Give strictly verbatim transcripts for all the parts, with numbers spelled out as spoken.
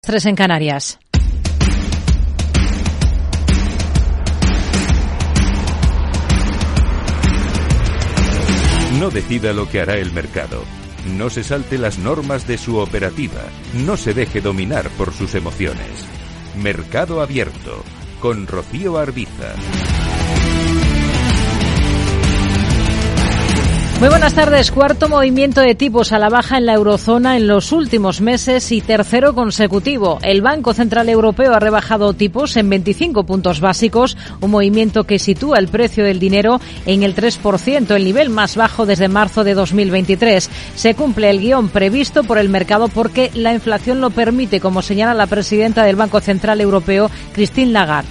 Tres en Canarias. No decida lo que hará el mercado. No se salte las normas de su operativa. No se deje dominar por sus emociones. Mercado Abierto, con Rocío Arbiza. Muy buenas tardes. Cuarto movimiento de tipos a la baja en la eurozona en los últimos meses y tercero consecutivo. El Banco Central Europeo ha rebajado tipos en veinticinco puntos básicos, un movimiento que sitúa el precio del dinero en el tres por ciento, el nivel más bajo desde marzo de dos mil veintitrés. Se cumple el guión previsto por el mercado porque la inflación lo permite, como señala la presidenta del Banco Central Europeo, Christine Lagarde.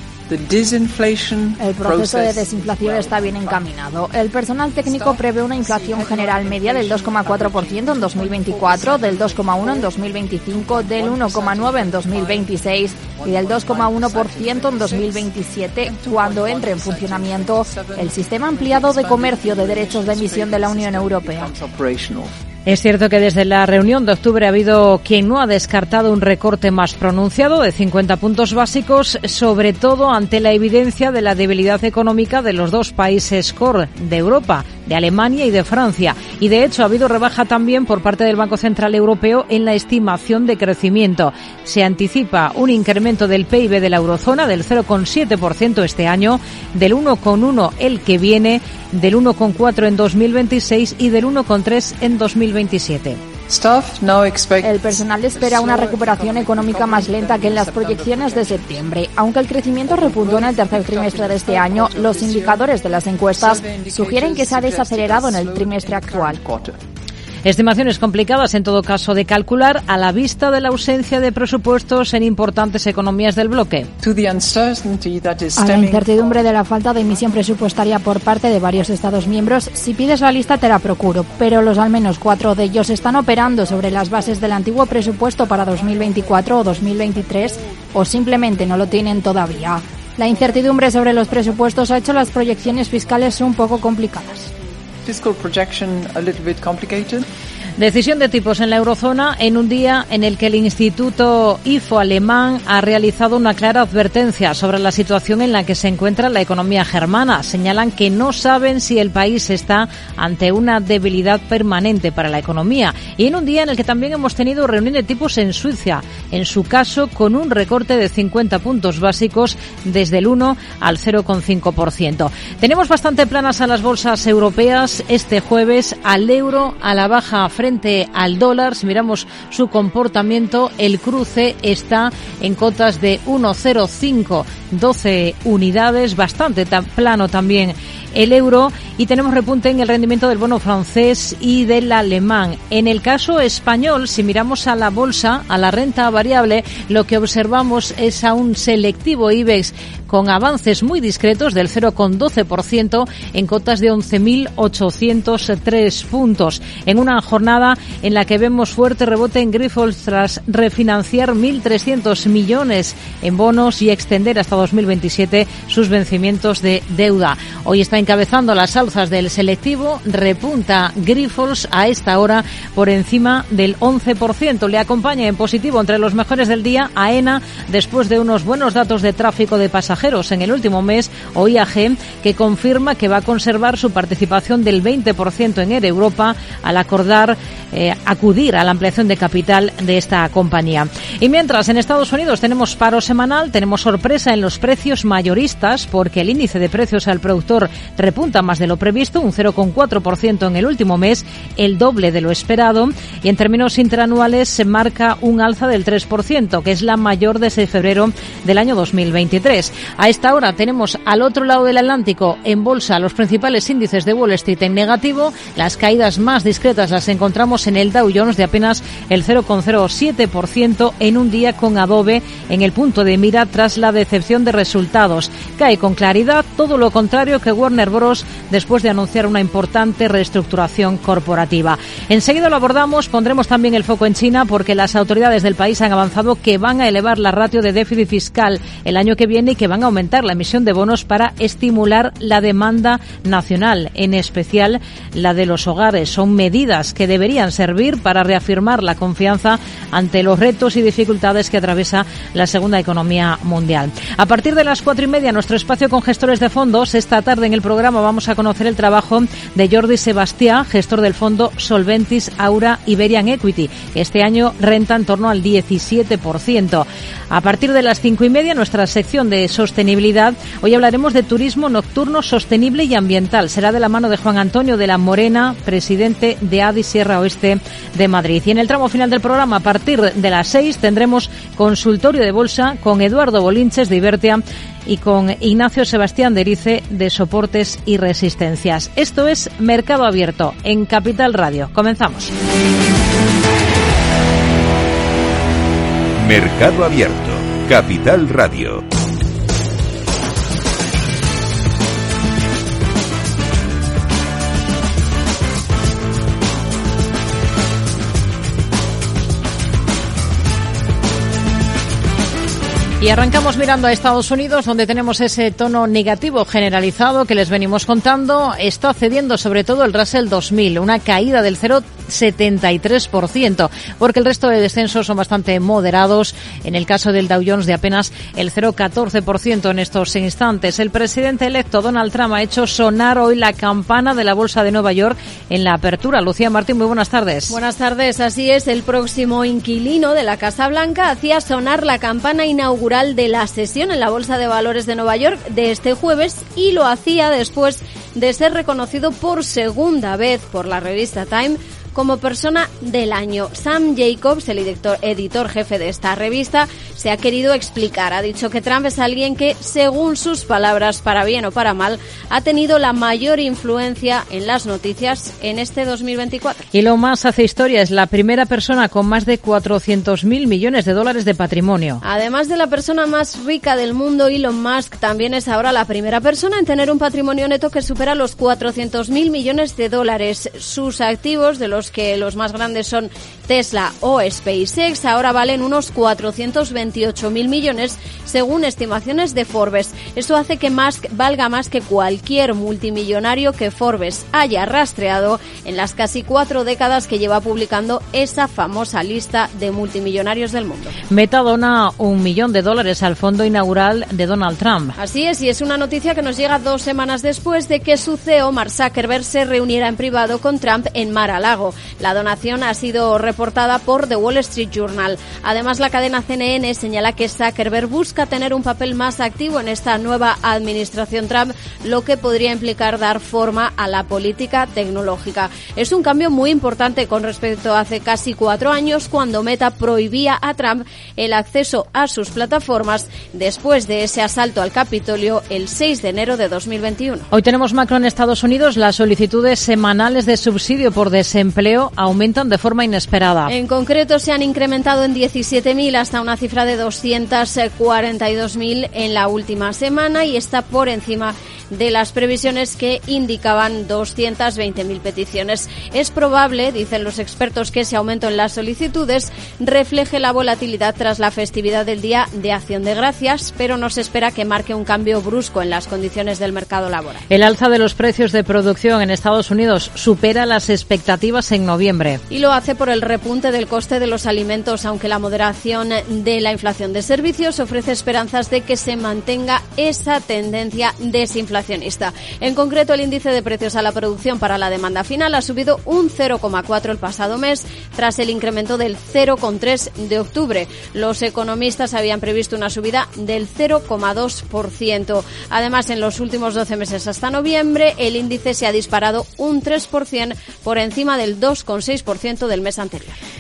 El proceso de desinflación está bien encaminado. El personal técnico prevé una inflación general media del dos coma cuatro por ciento en dos mil veinticuatro, del dos coma uno por ciento en dos mil veinticinco, del uno coma nueve por ciento en dos mil veintiséis y del dos coma uno por ciento en dos mil veintisiete, cuando entre en funcionamiento el sistema ampliado de comercio de derechos de emisión de la Unión Europea. Es cierto que desde la reunión de octubre ha habido quien no ha descartado un recorte más pronunciado de cincuenta puntos básicos, sobre todo ante la evidencia de la debilidad económica de los dos países core de Europa, de Alemania y de Francia. Y de hecho ha habido rebaja también por parte del Banco Central Europeo en la estimación de crecimiento. Se anticipa un incremento del P I B de la eurozona del cero coma siete por ciento este año, del uno coma uno por ciento el que viene, del uno coma cuatro por ciento en dos mil veintiséis y del uno coma tres por ciento en dos mil veintisiete. El personal espera una recuperación económica más lenta que en las proyecciones de septiembre. Aunque el crecimiento repuntó en el tercer trimestre de este año, los indicadores de las encuestas sugieren que se ha desacelerado en el trimestre actual. Estimaciones complicadas en todo caso de calcular a la vista de la ausencia de presupuestos en importantes economías del bloque. A la incertidumbre de la falta de emisión presupuestaria por parte de varios Estados miembros, si pides la lista te la procuro, pero los al menos cuatro de ellos están operando sobre las bases del antiguo presupuesto para dos mil veinticuatro o dos mil veintitrés o simplemente no lo tienen todavía. La incertidumbre sobre los presupuestos ha hecho las proyecciones fiscales un poco complicadas. Fiscal projection a little bit complicated. Decisión de tipos en la eurozona en un día en el que el Instituto I F O alemán ha realizado una clara advertencia sobre la situación en la que se encuentra la economía germana. Señalan que no saben si el país está ante una debilidad permanente para la economía. Y en un día en el que también hemos tenido reunión de tipos en Suiza, en su caso con un recorte de cincuenta puntos básicos desde el uno al cero coma cinco por ciento. Tenemos bastante planas a las bolsas europeas este jueves, al euro a la baja frente al dólar. Si miramos su comportamiento, el cruce está en cotas de uno coma cero cinco doce unidades, bastante tan plano también el euro, y tenemos repunte en el rendimiento del bono francés y del alemán. En el caso español, si miramos a la bolsa, a la renta variable, lo que observamos es a un selectivo IBEX con avances muy discretos del cero coma doce por ciento en cotas de once mil ochocientos tres puntos, en una jornada en la que vemos fuerte rebote en Grifols tras refinanciar mil trescientos millones en bonos y extender hasta dos mil veintisiete sus vencimientos de deuda. Hoy está encabezando las alzas del selectivo, repunta Grifols a esta hora por encima del once por ciento. Le acompaña en positivo entre los mejores del día AENA después de unos buenos datos de tráfico de pasajeros en el último mes, o I A G, que confirma que va a conservar su participación del veinte por ciento en Air Europa al acordar eh, acudir a la ampliación de capital de esta compañía. Y mientras en Estados Unidos tenemos paro semanal, tenemos sorpresa en los precios mayoristas porque el índice de precios al productor repunta más de lo previsto, un cero coma cuatro por ciento en el último mes, el doble de lo esperado, y en términos interanuales se marca un alza del tres por ciento, que es la mayor desde febrero del año dos mil veintitrés. A esta hora tenemos al otro lado del Atlántico en bolsa los principales índices de Wall Street en negativo. Las caídas más discretas las encontramos en el Dow Jones de apenas el cero coma cero siete por ciento en un día con Adobe en el punto de mira tras la decepción de resultados. Cae con claridad todo lo contrario que Warner Bros. Después después de anunciar una importante reestructuración corporativa. Enseguida lo abordamos, pondremos también el foco en China porque las autoridades del país han avanzado que van a elevar la ratio de déficit fiscal el año que viene y que van a aumentar la emisión de bonos para estimular la demanda nacional, en especial la de los hogares. Son medidas que deberían servir para reafirmar la confianza ante los retos y dificultades que atraviesa la segunda economía mundial. A partir de las cuatro y media, nuestro espacio con gestores de fondos. Esta tarde en el programa vamos a conocer el trabajo de Jordi Sebastià, gestor del fondo Solventis Aura Iberian Equity. Este año renta en torno al diecisiete por ciento. A partir de las cinco y media, nuestra sección de sostenibilidad. Hoy hablaremos de turismo nocturno sostenible y ambiental. Será de la mano de Juan Antonio de la Morena, presidente de A D I Sierra Oeste de Madrid. Y en el tramo final del programa, a partir de las seis, tendremos consultorio de bolsa con Eduardo Bolinches de Ibertia y con Ignacio Sebastián de Erice de Soportes y Resistencias. Esto es Mercado Abierto en Capital Radio. Comenzamos. Mercado Abierto, Capital Radio. Y arrancamos mirando a Estados Unidos, donde tenemos ese tono negativo generalizado que les venimos contando. Está cediendo sobre todo el Russell dos mil, una caída del cero coma setenta y tres por ciento, porque el resto de descensos son bastante moderados. En el caso del Dow Jones, de apenas el cero coma catorce por ciento en estos instantes. El presidente electo Donald Trump ha hecho sonar hoy la campana de la Bolsa de Nueva York en la apertura. Lucía Martín, muy buenas tardes. Buenas tardes, así es. El próximo inquilino de la Casa Blanca hacía sonar la campana inaugural de la sesión en la Bolsa de Valores de Nueva York de este jueves, y lo hacía después de ser reconocido por segunda vez por la revista Time como persona del año. Sam Jacobs, el editor, editor jefe de esta revista, se ha querido explicar. Ha dicho que Trump es alguien que, según sus palabras, para bien o para mal, ha tenido la mayor influencia en las noticias en este dos mil veinticuatro. Y lo más hace historia, es la primera persona con más de cuatrocientos mil millones de dólares de patrimonio. Además de la persona más rica del mundo, Elon Musk también es ahora la primera persona en tener un patrimonio neto que supera los cuatrocientos mil millones de dólares. Sus activos, de los que los más grandes son Tesla o SpaceX, ahora valen unos cuatrocientos veintiocho mil millones según estimaciones de Forbes. Eso hace que Musk valga más que cualquier multimillonario que Forbes haya rastreado en las casi cuatro décadas que lleva publicando esa famosa lista de multimillonarios del mundo. Meta dona un millón de dólares al fondo inaugural de Donald Trump. Así es, y es una noticia que nos llega dos semanas después de que su C E O, Mark Zuckerberg, se reuniera en privado con Trump en Mar-a-Lago. La donación ha sido reportada por The Wall Street Journal. Además, la cadena C N N señala que Zuckerberg busca tener un papel más activo en esta nueva administración Trump, lo que podría implicar dar forma a la política tecnológica. Es un cambio muy importante con respecto a hace casi cuatro años, cuando Meta prohibía a Trump el acceso a sus plataformas después de ese asalto al Capitolio el seis de enero de dos mil veintiuno. Hoy tenemos macro en Estados Unidos. Las solicitudes semanales de subsidio por desempleo aumentan de forma inesperada. En concreto, se han incrementado en diecisiete mil hasta una cifra de doscientos cuarenta y dos mil en la última semana, y está por encima de las previsiones que indicaban doscientas veinte mil peticiones. Es probable, dicen los expertos, que ese aumento en las solicitudes refleje la volatilidad tras la festividad del Día de Acción de Gracias, pero no se espera que marque un cambio brusco en las condiciones del mercado laboral. El alza de los precios de producción en Estados Unidos supera las expectativas en noviembre. Y lo hace por el repunte del coste de los alimentos, aunque la moderación de la inflación de servicios ofrece esperanzas de que se mantenga esa tendencia desinflacionista. En concreto, el índice de precios a la producción para la demanda final ha subido un cero coma cuatro el pasado mes, tras el incremento del cero coma tres de octubre. Los economistas habían previsto una subida del cero coma dos por ciento. Además, en los últimos doce meses hasta noviembre, el índice se ha disparado un tres por ciento por encima del dos coma seis por ciento del mes anterior.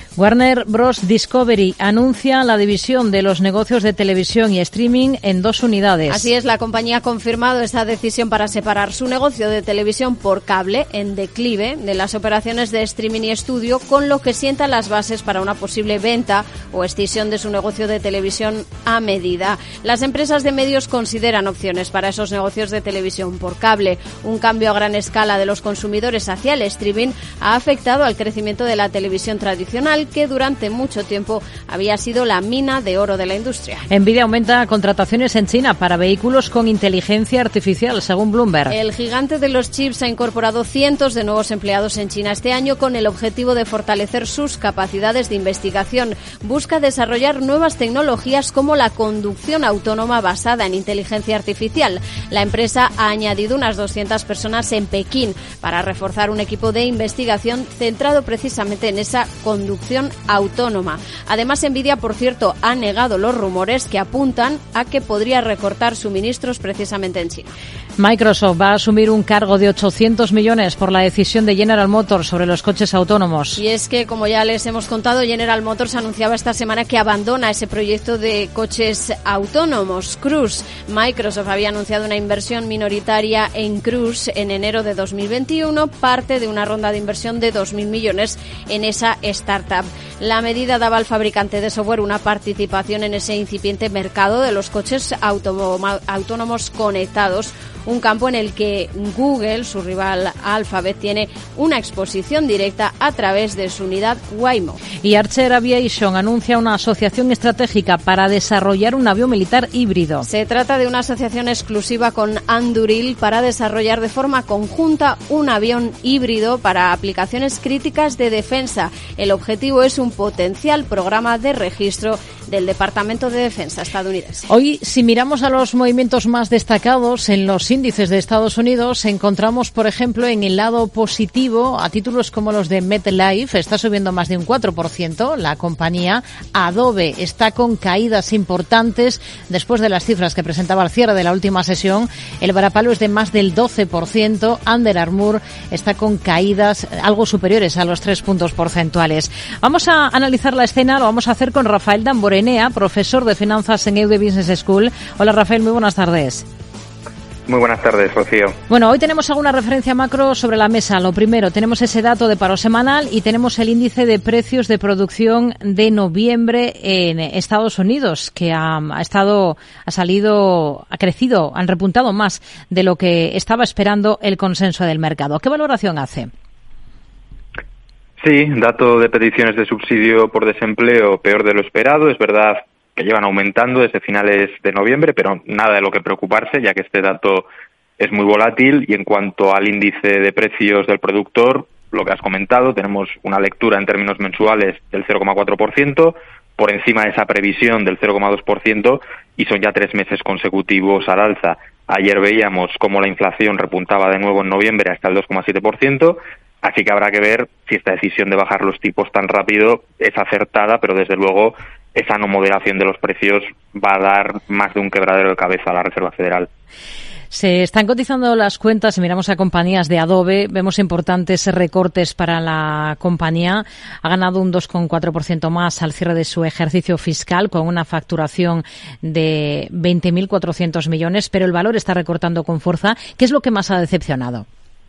Warner Bros. Discovery anuncia la división de los negocios de televisión y streaming en dos unidades. Así es, la compañía ha confirmado esa decisión para separar su negocio de televisión por cable en declive de las operaciones de streaming y estudio, con lo que sienta las bases para una posible venta o escisión de su negocio de televisión a medida. Las empresas de medios consideran opciones para esos negocios de televisión por cable. Un cambio a gran escala de los consumidores hacia el streaming ha afectado al crecimiento de la televisión tradicional, que durante mucho tiempo había sido la mina de oro de la industria. Nvidia aumenta contrataciones en China para vehículos con inteligencia artificial, según Bloomberg. El gigante de los chips ha incorporado cientos de nuevos empleados en China este año con el objetivo de fortalecer sus capacidades de investigación. Busca desarrollar nuevas tecnologías como la conducción autónoma basada en inteligencia artificial. La empresa ha añadido unas doscientas personas en Pekín para reforzar un equipo de investigación centrado precisamente en esa conducción autónoma. Además, Nvidia, por cierto, ha negado los rumores que apuntan a que podría recortar suministros precisamente en China. Microsoft va a asumir un cargo de ochocientos millones por la decisión de General Motors sobre los coches autónomos. Y es que, como ya les hemos contado, General Motors anunciaba esta semana que abandona ese proyecto de coches autónomos, Cruise. Microsoft había anunciado una inversión minoritaria en Cruise en enero de dos mil veintiuno, parte de una ronda de inversión de dos mil millones en esa startup. La medida daba al fabricante de software una participación en ese incipiente mercado de los coches autónomos conectados, un campo en el que Google, su rival Alphabet, tiene una exposición directa a través de su unidad Waymo. Y Archer Aviation anuncia una asociación estratégica para desarrollar un avión militar híbrido. Se trata de una asociación exclusiva con Anduril para desarrollar de forma conjunta un avión híbrido para aplicaciones críticas de defensa. El objetivo es un potencial programa de registro del Departamento de Defensa estadounidense. Hoy, si miramos a los movimientos más destacados en los índices de Estados Unidos, encontramos, por ejemplo, en el lado positivo a títulos como los de MetLife, está subiendo más de un cuatro por ciento, la compañía. Adobe está con caídas importantes después de las cifras que presentaba al cierre de la última sesión. El varapalo es de más del doce por ciento. Under Armour está con caídas algo superiores a los tres puntos porcentuales. Vamos a analizar la escena, lo vamos a hacer con Rafael Damborenea, profesor de finanzas en EUDE Business School. Hola, Rafael, muy buenas tardes. Muy buenas tardes, Rocío. Bueno, hoy tenemos alguna referencia macro sobre la mesa. Lo primero, tenemos ese dato de paro semanal y tenemos el índice de precios de producción de noviembre en Estados Unidos, que ha, ha estado, ha salido, ha crecido, han repuntado más de lo que estaba esperando el consenso del mercado. ¿Qué valoración hace? Sí, dato de peticiones de subsidio por desempleo peor de lo esperado. Es verdad que llevan aumentando desde finales de noviembre, pero nada de lo que preocuparse, ya que este dato es muy volátil. Y en cuanto al índice de precios del productor, lo que has comentado, tenemos una lectura en términos mensuales del cero coma cuatro por ciento, por encima de esa previsión del cero coma dos por ciento, y son ya tres meses consecutivos al alza. Ayer veíamos cómo la inflación repuntaba de nuevo en noviembre hasta el dos coma siete por ciento, así que habrá que ver si esta decisión de bajar los tipos tan rápido es acertada, pero desde luego esa no moderación de los precios va a dar más de un quebradero de cabeza a la Reserva Federal. Se están cotizando las cuentas, si miramos a compañías de Adobe, vemos importantes recortes para la compañía. Ha ganado un dos coma cuatro por ciento más al cierre de su ejercicio fiscal, con una facturación de veinte mil cuatrocientos millones, pero el valor está recortando con fuerza. ¿Qué es lo que más ha decepcionado?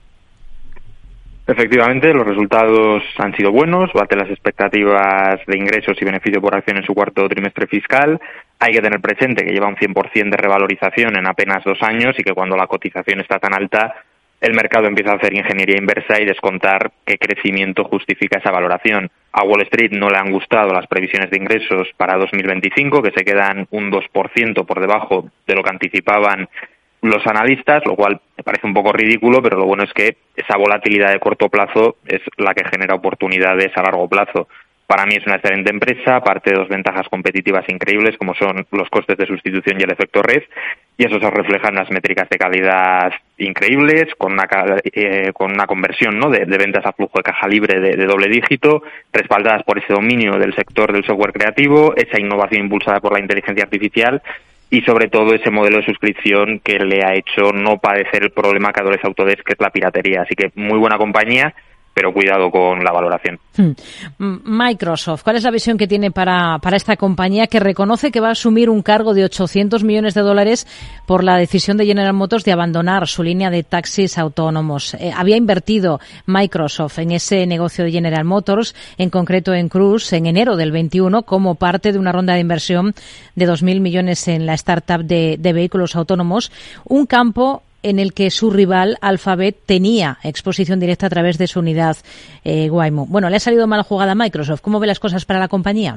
Efectivamente, los resultados han sido buenos, bate las expectativas de ingresos y beneficio por acción en su cuarto trimestre fiscal. Hay que tener presente que lleva un cien por ciento de revalorización en apenas dos años y que cuando la cotización está tan alta, el mercado empieza a hacer ingeniería inversa y descontar qué crecimiento justifica esa valoración. A Wall Street no le han gustado las previsiones de ingresos para dos mil veinticinco, que se quedan un dos por ciento por debajo de lo que anticipaban los analistas, lo cual me parece un poco ridículo, pero lo bueno es que esa volatilidad de corto plazo es la que genera oportunidades a largo plazo. Para mí es una excelente empresa, parte de dos ventajas competitivas increíbles, como son los costes de sustitución y el efecto red, y eso se refleja en unas métricas de calidad increíbles, con una eh, con una conversión, ¿no?, de, de ventas a flujo de caja libre de, de doble dígito, respaldadas por ese dominio del sector del software creativo, esa innovación impulsada por la inteligencia artificial, y sobre todo ese modelo de suscripción que le ha hecho no padecer el problema que adolece Autodesk, que es la piratería. Así que muy buena compañía, pero cuidado con la valoración. Microsoft, ¿cuál es la visión que tiene para, para esta compañía que reconoce que va a asumir un cargo de ochocientos millones de dólares por la decisión de General Motors de abandonar su línea de taxis autónomos? Eh, había invertido Microsoft en ese negocio de General Motors, en concreto en Cruise, en enero del veintiuno, como parte de una ronda de inversión de dos mil millones en la startup de, de vehículos autónomos, un campo en el que su rival Alphabet tenía exposición directa a través de su unidad eh, Waymo. Bueno, le ha salido mal jugada a Microsoft. ¿Cómo ve las cosas para la compañía?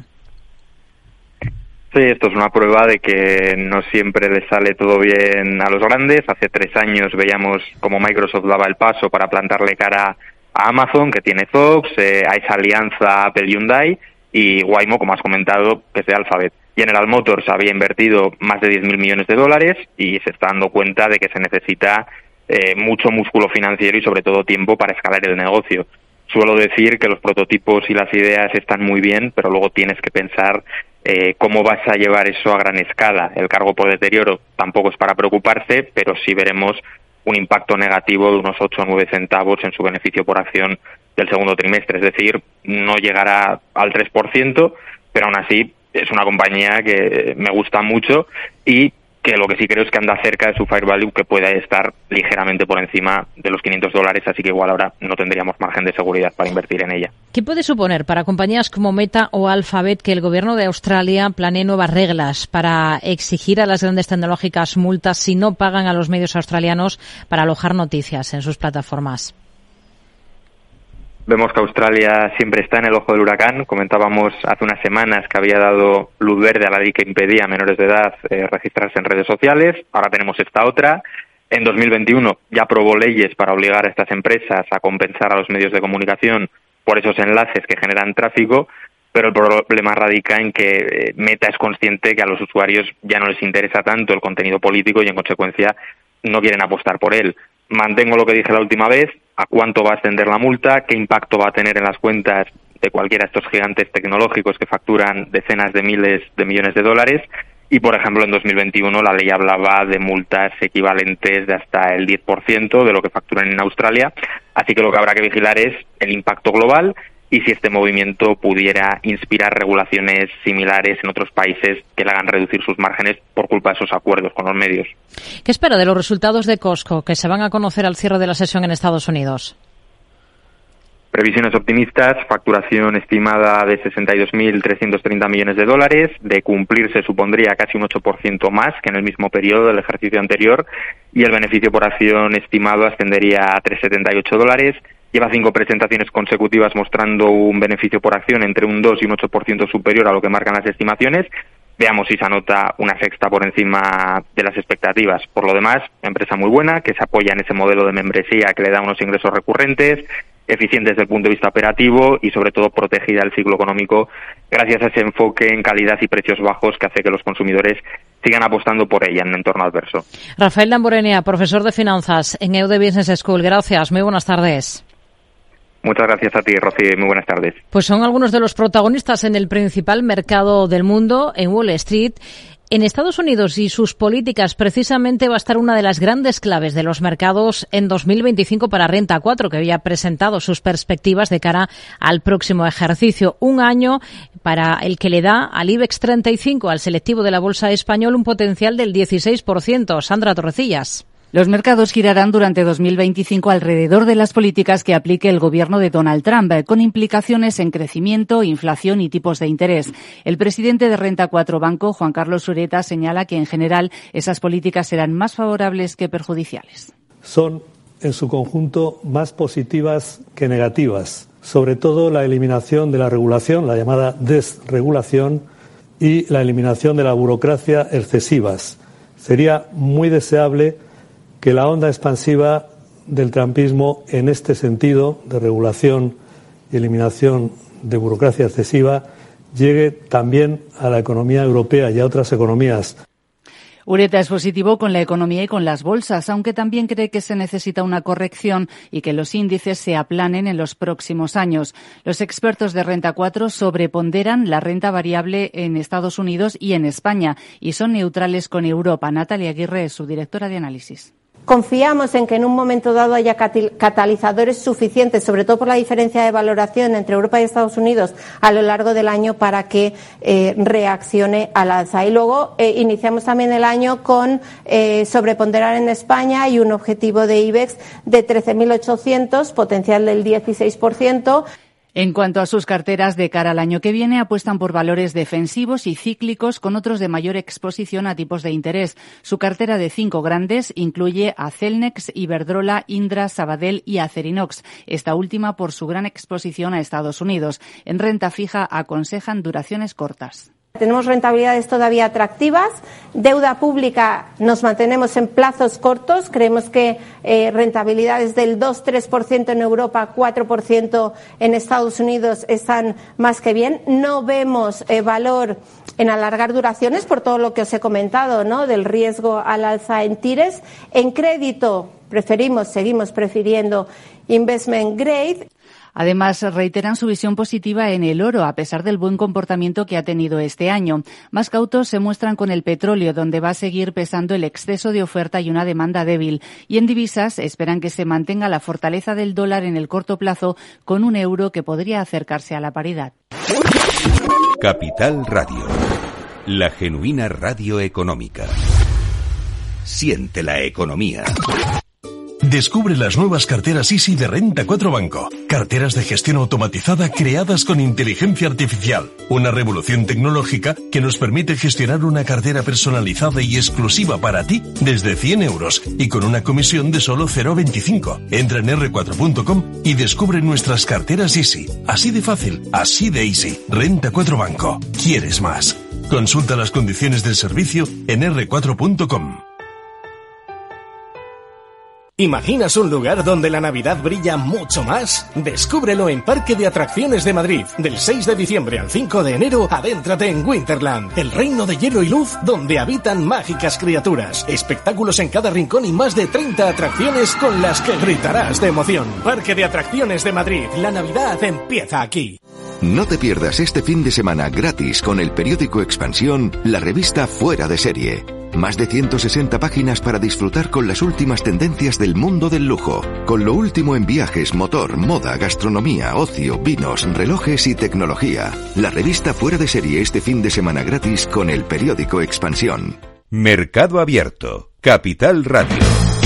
Sí, esto es una prueba de que no siempre le sale todo bien a los grandes. Hace tres años veíamos cómo Microsoft daba el paso para plantarle cara a Amazon, que tiene Fox, eh, a esa alianza Apple-Hyundai, y Waymo, como has comentado, que es de Alphabet. General Motors había invertido más de diez mil millones de dólares y se está dando cuenta de que se necesita eh, mucho músculo financiero y sobre todo tiempo para escalar el negocio. Suelo decir que los prototipos y las ideas están muy bien, pero luego tienes que pensar eh, cómo vas a llevar eso a gran escala. El cargo por deterioro tampoco es para preocuparse, pero sí veremos un impacto negativo de unos ocho o nueve centavos en su beneficio por acción del segundo trimestre. Es decir, no llegará al tres por ciento, pero aún así es una compañía que me gusta mucho y que lo que sí creo es que anda cerca de su fair value, que puede estar ligeramente por encima de los quinientos dólares, así que igual ahora no tendríamos margen de seguridad para invertir en ella. ¿Qué puede suponer para compañías como Meta o Alphabet que el gobierno de Australia planee nuevas reglas para exigir a las grandes tecnológicas multas si no pagan a los medios australianos para alojar noticias en sus plataformas? Vemos que Australia siempre está en el ojo del huracán. Comentábamos hace unas semanas que había dado luz verde a la ley que impedía a menores de edad eh, registrarse en redes sociales. Ahora tenemos esta otra. En dos mil veintiuno ya aprobó leyes para obligar a estas empresas a compensar a los medios de comunicación por esos enlaces que generan tráfico, pero el problema radica en que Meta es consciente que a los usuarios ya no les interesa tanto el contenido político y en consecuencia no quieren apostar por él. Mantengo lo que dije la última vez: a cuánto va a ascender la multa, qué impacto va a tener en las cuentas de cualquiera de estos gigantes tecnológicos que facturan decenas de miles de millones de dólares. Y, por ejemplo, en dos mil veintiuno la ley hablaba de multas equivalentes de hasta el diez por ciento de lo que facturan en Australia. Así que lo que habrá que vigilar es el impacto global y si este movimiento pudiera inspirar regulaciones similares en otros países que le hagan reducir sus márgenes por culpa de esos acuerdos con los medios. ¿Qué espera de los resultados de Costco que se van a conocer al cierre de la sesión en Estados Unidos? Previsiones optimistas, facturación estimada de sesenta y dos mil trescientos treinta millones de dólares, de cumplirse supondría casi un ocho por ciento más que en el mismo periodo del ejercicio anterior, y el beneficio por acción estimado ascendería a trescientos setenta y ocho dólares. Lleva cinco presentaciones consecutivas mostrando un beneficio por acción entre un dos y un ocho por ciento superior a lo que marcan las estimaciones. Veamos si se anota una sexta por encima de las expectativas. Por lo demás, empresa muy buena, que se apoya en ese modelo de membresía que le da unos ingresos recurrentes, eficiente desde el punto de vista operativo y sobre todo protegida del ciclo económico gracias a ese enfoque en calidad y precios bajos que hace que los consumidores sigan apostando por ella en un entorno adverso. Rafael Damborenea, profesor de finanzas en E U D Business School. Gracias, muy buenas tardes. Muchas gracias a ti, Rocío, y muy buenas tardes. Pues son algunos de los protagonistas en el principal mercado del mundo, en Wall Street. En Estados Unidos y sus políticas precisamente va a estar una de las grandes claves de los mercados en dos mil veinticinco para Renta cuatro, que había presentado sus perspectivas de cara al próximo ejercicio. Un año para el que le da al IBEX treinta y cinco, al selectivo de la Bolsa Española, un potencial del dieciséis por ciento. Sandra Torrecillas. Los mercados girarán durante dos mil veinticinco alrededor de las políticas que aplique el gobierno de Donald Trump, con implicaciones en crecimiento, inflación y tipos de interés. El presidente de Renta cuatro Banco, Juan Carlos Ureta, señala que en general esas políticas serán más favorables que perjudiciales. Son, en su conjunto, más positivas que negativas. Sobre todo la eliminación de la regulación, la llamada desregulación, y la eliminación de la burocracia excesivas. Sería muy deseable que la onda expansiva del trumpismo en este sentido de regulación y eliminación de burocracia excesiva llegue también a la economía europea y a otras economías. Ureta es positivo con la economía y con las bolsas, aunque también cree que se necesita una corrección y que los índices se aplanen en los próximos años. Los expertos de Renta cuatro sobreponderan la renta variable en Estados Unidos y en España y son neutrales con Europa. Natalia Aguirre es su directora de análisis. Confiamos en que en un momento dado haya catalizadores suficientes, sobre todo por la diferencia de valoración entre Europa y Estados Unidos a lo largo del año, para que eh, reaccione al alza. Y luego eh, iniciamos también el año con eh, sobreponderar en España y un objetivo de IBEX de trece mil ochocientos, potencial del dieciséis por ciento. En cuanto a sus carteras de cara al año que viene, apuestan por valores defensivos y cíclicos con otros de mayor exposición a tipos de interés. Su cartera de cinco grandes incluye a Celnex, Iberdrola, Indra, Sabadell y Acerinox, esta última por su gran exposición a Estados Unidos. En renta fija aconsejan duraciones cortas. Tenemos rentabilidades todavía atractivas, deuda pública nos mantenemos en plazos cortos, creemos que eh, rentabilidades del dos a tres por ciento en Europa, cuatro por ciento en Estados Unidos están más que bien. No vemos eh, valor en alargar duraciones por todo lo que os he comentado, ¿no?, del riesgo al alza en tires. En crédito preferimos, seguimos prefiriendo investment grade. Además, reiteran su visión positiva en el oro, a pesar del buen comportamiento que ha tenido este año. Más cautos se muestran con el petróleo, donde va a seguir pesando el exceso de oferta y una demanda débil. Y en divisas esperan que se mantenga la fortaleza del dólar en el corto plazo, con un euro que podría acercarse a la paridad. Capital Radio, la genuina radio económica. Siente la economía. Descubre las nuevas carteras Easy de Renta cuatro Banco. Carteras de gestión automatizada creadas con inteligencia artificial. Una revolución tecnológica que nos permite gestionar una cartera personalizada y exclusiva para ti desde cien euros y con una comisión de solo cero coma veinticinco. Entra en erre cuatro punto com y descubre nuestras carteras Easy. Así de fácil, así de easy. Renta cuatro Banco. ¿Quieres más? Consulta las condiciones del servicio en erre cuatro punto com. ¿Imaginas un lugar donde la Navidad brilla mucho más? Descúbrelo en Parque de Atracciones de Madrid. Del seis de diciembre al cinco de enero, adéntrate en Winterland, el reino de hielo y luz donde habitan mágicas criaturas. Espectáculos en cada rincón y más de treinta atracciones con las que gritarás de emoción. Parque de Atracciones de Madrid. La Navidad empieza aquí. No te pierdas este fin de semana gratis con el periódico Expansión, la revista Fuera de Serie. Más de ciento sesenta páginas para disfrutar con las últimas tendencias del mundo del lujo, con lo último en viajes, motor, moda, gastronomía, ocio, vinos, relojes y tecnología. La revista Fuera de Serie este fin de semana gratis con el periódico Expansión. Mercado Abierto, Capital Radio.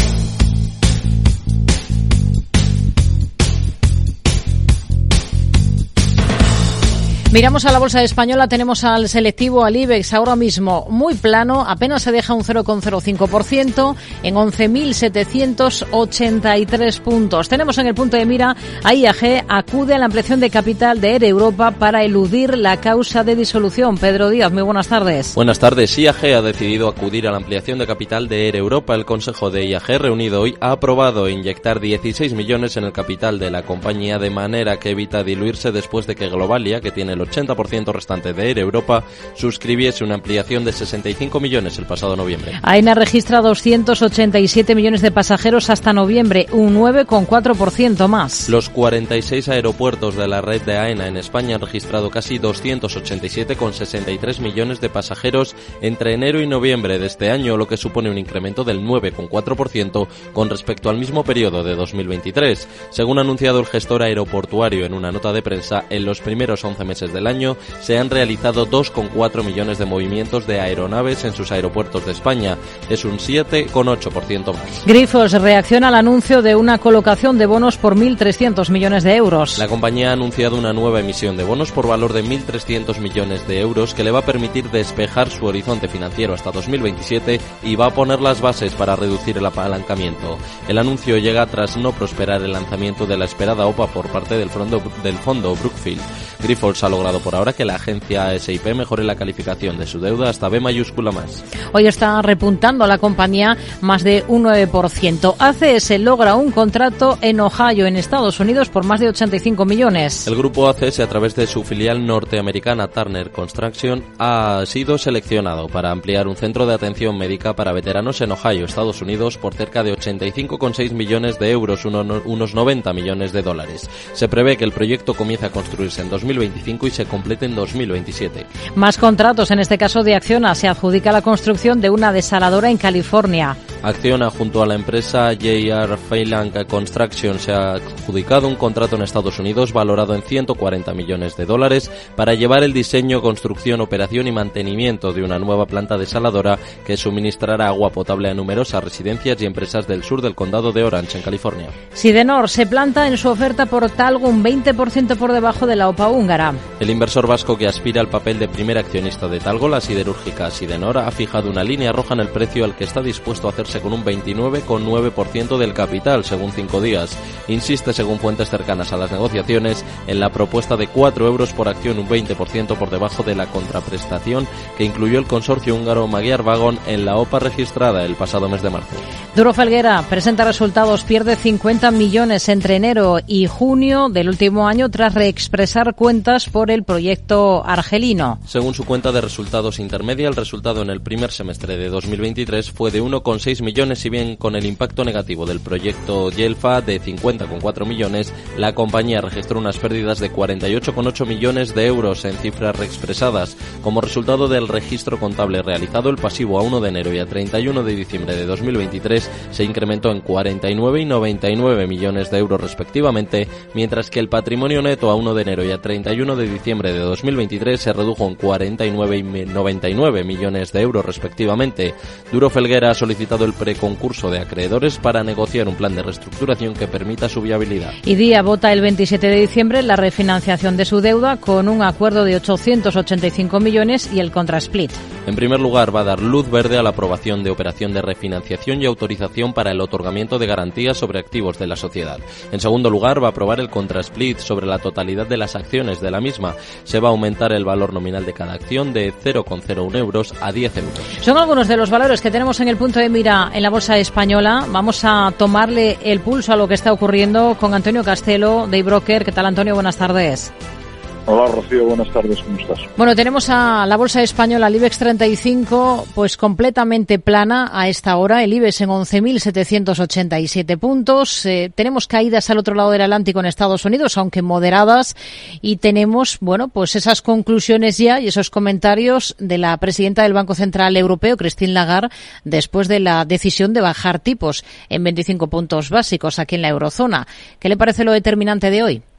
Miramos a la bolsa española, tenemos al selectivo, al IBEX, ahora mismo muy plano, apenas se deja un cero coma cero cinco por ciento en once mil setecientos ochenta y tres puntos. Tenemos en el punto de mira a I A G, acude a la ampliación de capital de Air Europa para eludir la causa de disolución. Pedro Díaz, muy buenas tardes. Buenas tardes. I A G ha decidido acudir a la ampliación de capital de Air Europa. El Consejo de I A G, reunido hoy, ha aprobado inyectar dieciséis millones en el capital de la compañía, de manera que evita diluirse después de que Globalia, que tiene el ochenta por ciento restante de Air Europa, suscribiese una ampliación de sesenta y cinco millones el pasado noviembre. AENA registra doscientos ochenta y siete millones de pasajeros hasta noviembre, un nueve coma cuatro por ciento más. Los cuarenta y seis aeropuertos de la red de AENA en España han registrado casi doscientos ochenta y siete coma sesenta y tres millones de pasajeros entre enero y noviembre de este año, lo que supone un incremento del nueve coma cuatro por ciento con respecto al mismo periodo de dos mil veintitrés. Según ha anunciado el gestor aeroportuario en una nota de prensa, en los primeros once meses del año se han realizado dos coma cuatro millones de movimientos de aeronaves en sus aeropuertos de España. Es un siete coma ocho por ciento más. Grifols reacciona al anuncio de una colocación de bonos por mil trescientos millones de euros. La compañía ha anunciado una nueva emisión de bonos por valor de mil trescientos millones de euros que le va a permitir despejar su horizonte financiero hasta dos mil veintisiete y va a poner las bases para reducir el apalancamiento. El anuncio llega tras no prosperar el lanzamiento de la esperada O P A por parte del fondo, del fondo Brookfield. Grifols ha logrado por ahora que la agencia S and P mejore la calificación de su deuda hasta B mayúscula más. Hoy está repuntando la compañía más de un nueve por ciento. A C S logra un contrato en Ohio, en Estados Unidos, por más de ochenta y cinco millones. El grupo A C S, a través de su filial norteamericana Turner Construction, ha sido seleccionado para ampliar un centro de atención médica para veteranos en Ohio, Estados Unidos, por cerca de ochenta y cinco coma seis millones de euros, unos noventa millones de dólares. Se prevé que el proyecto comience a construirse en dos mil veinticinco y se complete en dos mil veintisiete. Más contratos, en este caso de Acciona, se adjudica la construcción de una desaladora en California. Acciona junto a la empresa J R Feilang Construction se ha adjudicado un contrato en Estados Unidos valorado en ciento cuarenta millones de dólares para llevar el diseño, construcción, operación y mantenimiento de una nueva planta desaladora que suministrará agua potable a numerosas residencias y empresas del sur del condado de Orange, en California. Sidenor se planta en su oferta por Talgo un veinte por ciento por debajo de la O P A húngara. El inversor vasco que aspira al papel de primer accionista de Talgo, la siderúrgica Sidenor, ha fijado una línea roja en el precio al que está dispuesto a hacerse con un veintinueve coma nueve por ciento del capital, según Cinco Días. Insiste, según fuentes cercanas a las negociaciones, en la propuesta de cuatro euros por acción, un veinte por ciento por debajo de la contraprestación que incluyó el consorcio húngaro Magyar Vagon en la O P A registrada el pasado mes de marzo. Duro Felguera presenta resultados, pierde cincuenta millones entre enero y junio del último año tras reexpresar cuentas por el proyecto argelino. Según su cuenta de resultados intermedia, el resultado en el primer semestre de dos mil veintitrés fue de uno coma seis millones, si bien con el impacto negativo del proyecto Yelfa de cincuenta coma cuatro millones, la compañía registró unas pérdidas de cuarenta y ocho coma ocho millones de euros en cifras reexpresadas. Como resultado del registro contable realizado, el pasivo a uno de enero y a treinta y uno de diciembre de dos mil veintitrés se incrementó en cuarenta y nueve y noventa y nueve millones de euros respectivamente, mientras que el patrimonio neto a uno de enero y a treinta y uno de diciembre de dos mil veintitrés se redujo en cuarenta y nueve y noventa y nueve millones de euros respectivamente. Duro Felguera ha solicitado el preconcurso de acreedores para negociar un plan de reestructuración que permita su viabilidad. Y Día vota el veintisiete de diciembre la refinanciación de su deuda con un acuerdo de ochocientos ochenta y cinco millones y el contrasplit. En primer lugar, va a dar luz verde a la aprobación de operación de refinanciación y autorización para el otorgamiento de garantías sobre activos de la sociedad. En segundo lugar, va a aprobar el contrasplit sobre la totalidad de las acciones de la misma. Se va a aumentar el valor nominal de cada acción de cero coma cero uno euros a diez euros. Son algunos de los valores que tenemos en el punto de mira en la bolsa española. Vamos a tomarle el pulso a lo que está ocurriendo con Antonio Castelo, de iBroker. ¿Qué tal, Antonio? Buenas tardes. Hola, Rocío, buenas tardes, ¿cómo estás? Bueno, tenemos a la bolsa española, el IBEX treinta y cinco, pues completamente plana a esta hora, el IBEX en once mil setecientos ochenta y siete puntos, eh, tenemos caídas al otro lado del Atlántico en Estados Unidos, aunque moderadas, y tenemos, bueno, pues esas conclusiones ya y esos comentarios de la presidenta del Banco Central Europeo, Christine Lagarde, después de la decisión de bajar tipos en veinticinco puntos básicos aquí en la eurozona. ¿Qué le parece lo determinante de hoy?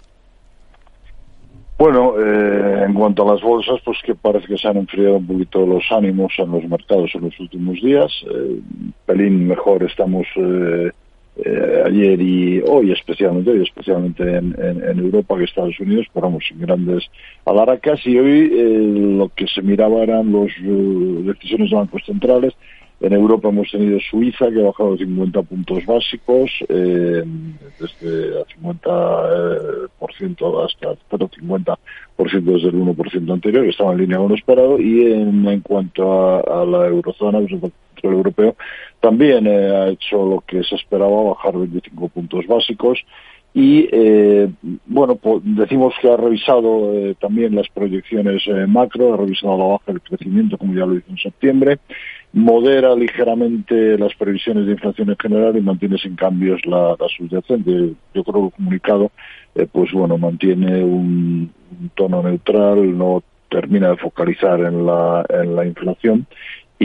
Bueno, eh, en cuanto a las bolsas, pues que parece que se han enfriado un poquito los ánimos en los mercados en los últimos días. Eh, un pelín mejor estamos eh, eh, ayer y hoy, especialmente hoy, especialmente en, en, en Europa que Estados Unidos, pero vamos, sin grandes alaracas. Y hoy eh, lo que se miraba eran las uh, decisiones de bancos centrales. En Europa hemos tenido Suiza, que ha bajado cincuenta puntos básicos, eh, desde el cincuenta por ciento hasta cero coma cincuenta por ciento desde el uno por ciento anterior, que estaba en línea con lo esperado. Y en, en cuanto a, a la eurozona, pues el Banco Central Europeo también eh, ha hecho lo que se esperaba, bajar veinticinco puntos básicos. Y, eh, bueno, pues decimos que ha revisado eh, también las proyecciones eh, macro, ha revisado a la baja el crecimiento, como ya lo hizo en septiembre, modera ligeramente las previsiones de inflación en general y mantiene sin cambios la, la subyacente. Yo creo que el comunicado, eh, pues bueno, mantiene un, un tono neutral, no termina de focalizar en la, en la inflación. Y,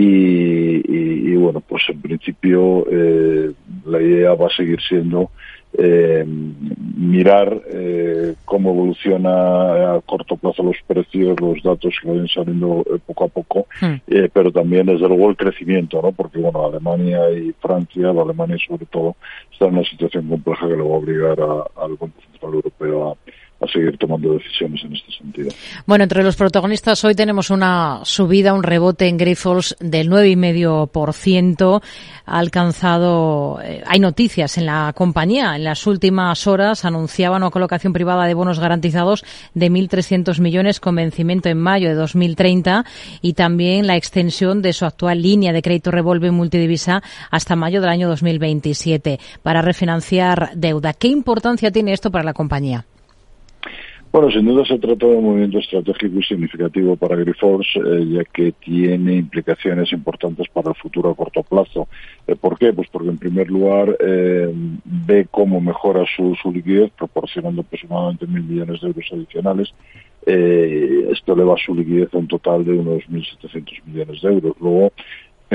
y, y bueno, pues en principio eh, la idea va a seguir siendo eh, mirar eh, cómo evoluciona a corto plazo los precios, los datos que vayan saliendo eh, poco a poco, mm. eh, pero también desde luego el crecimiento, ¿no? Porque bueno, Alemania y Francia, la Alemania sobre todo, está en una situación compleja que le va a obligar a, al Banco Central Europeo a a seguir tomando decisiones en este sentido. Bueno, entre los protagonistas hoy tenemos una subida, un rebote en Grifols del nueve coma cinco por ciento. Ha alcanzado, eh, hay noticias en la compañía. En las últimas horas anunciaban una colocación privada de bonos garantizados de mil trescientos millones con vencimiento en mayo de dos mil treinta y también la extensión de su actual línea de crédito revolve multidivisa hasta mayo del año dos mil veintisiete para refinanciar deuda. ¿Qué importancia tiene esto para la compañía? Bueno, sin duda se trata de un movimiento estratégico y significativo para Grifols, eh, ya que tiene implicaciones importantes para el futuro a corto plazo. Eh, ¿Por qué? Pues porque en primer lugar eh, ve cómo mejora su, su liquidez, proporcionando aproximadamente mil millones de euros adicionales. Eh, esto eleva su liquidez a un total de unos mil setecientos millones de euros. Luego, en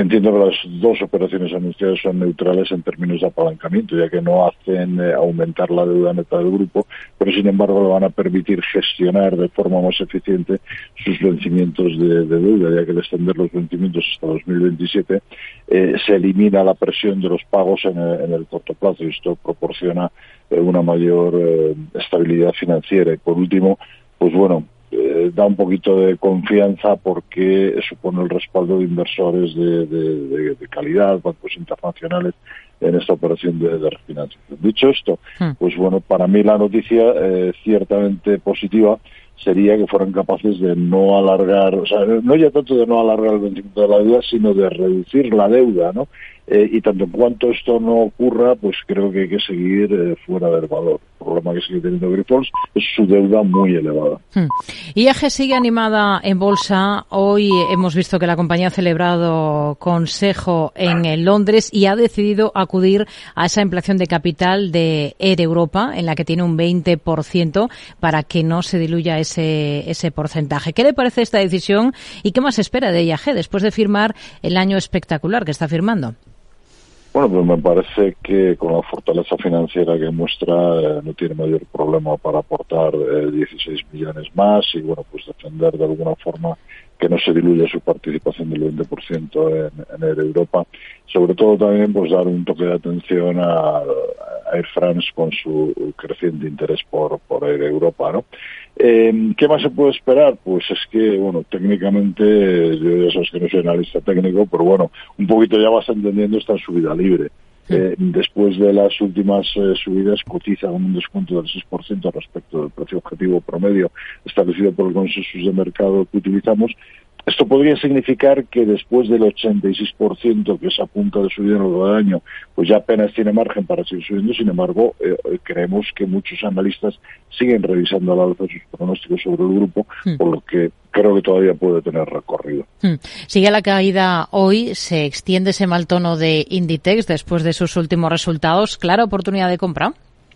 entiendo que las dos operaciones anunciadas son neutrales en términos de apalancamiento, ya que no hacen eh, aumentar la deuda neta del grupo, pero sin embargo le van a permitir gestionar de forma más eficiente sus vencimientos de, de deuda, ya que al extender los vencimientos hasta dos mil veintisiete eh, se elimina la presión de los pagos en el, en el corto plazo, y esto proporciona eh, una mayor eh, estabilidad financiera. Y por último, pues bueno, Eh, da un poquito de confianza porque supone el respaldo de inversores de, de, de, de calidad, bancos internacionales, en esta operación de, de refinanciación. Dicho esto, hmm. pues bueno, para mí la noticia eh, ciertamente positiva sería que fueran capaces de no alargar, o sea, no ya tanto de no alargar el vencimiento de la deuda, sino de reducir la deuda, ¿no? Eh, y tanto en cuanto esto no ocurra, pues creo que hay que seguir eh, fuera del valor. El problema que sigue teniendo Grifols es su deuda muy elevada. Hmm. I A G sigue animada en bolsa. Hoy hemos visto que la compañía ha celebrado consejo en Londres y ha decidido acudir a esa ampliación de capital de Air Europa, en la que tiene un veinte por ciento, para que no se diluya ese, ese porcentaje. ¿Qué le parece esta decisión y qué más espera de I A G después de firmar el año espectacular que está firmando? Bueno, pues me parece que con la fortaleza financiera que muestra eh, no tiene mayor problema para aportar eh, dieciséis millones más y, bueno, pues defender de alguna forma que no se diluya su participación del veinte por ciento en, en Air Europa. Sobre todo también pues dar un toque de atención a, a Air France con su creciente interés por, por Air Europa, ¿no? Eh, ¿Qué más se puede esperar? Pues es que, bueno, técnicamente, yo ya sabes que no soy analista técnico, pero bueno, un poquito ya vas entendiendo esta subida libre. Eh, después de las últimas eh, subidas cotiza con un descuento del seis por ciento respecto del precio objetivo promedio establecido por el consenso de mercado que utilizamos. Esto podría significar que después del ochenta y seis por ciento que se apunta de subida en el año, pues ya apenas tiene margen para seguir subiendo. Sin embargo, eh, creemos que muchos analistas siguen revisando al alza sus pronósticos sobre el grupo, hmm. por lo que creo que todavía puede tener recorrido. Hmm. Sigue la caída hoy, se extiende ese mal tono de Inditex después de sus últimos resultados. ¿Clara oportunidad de compra?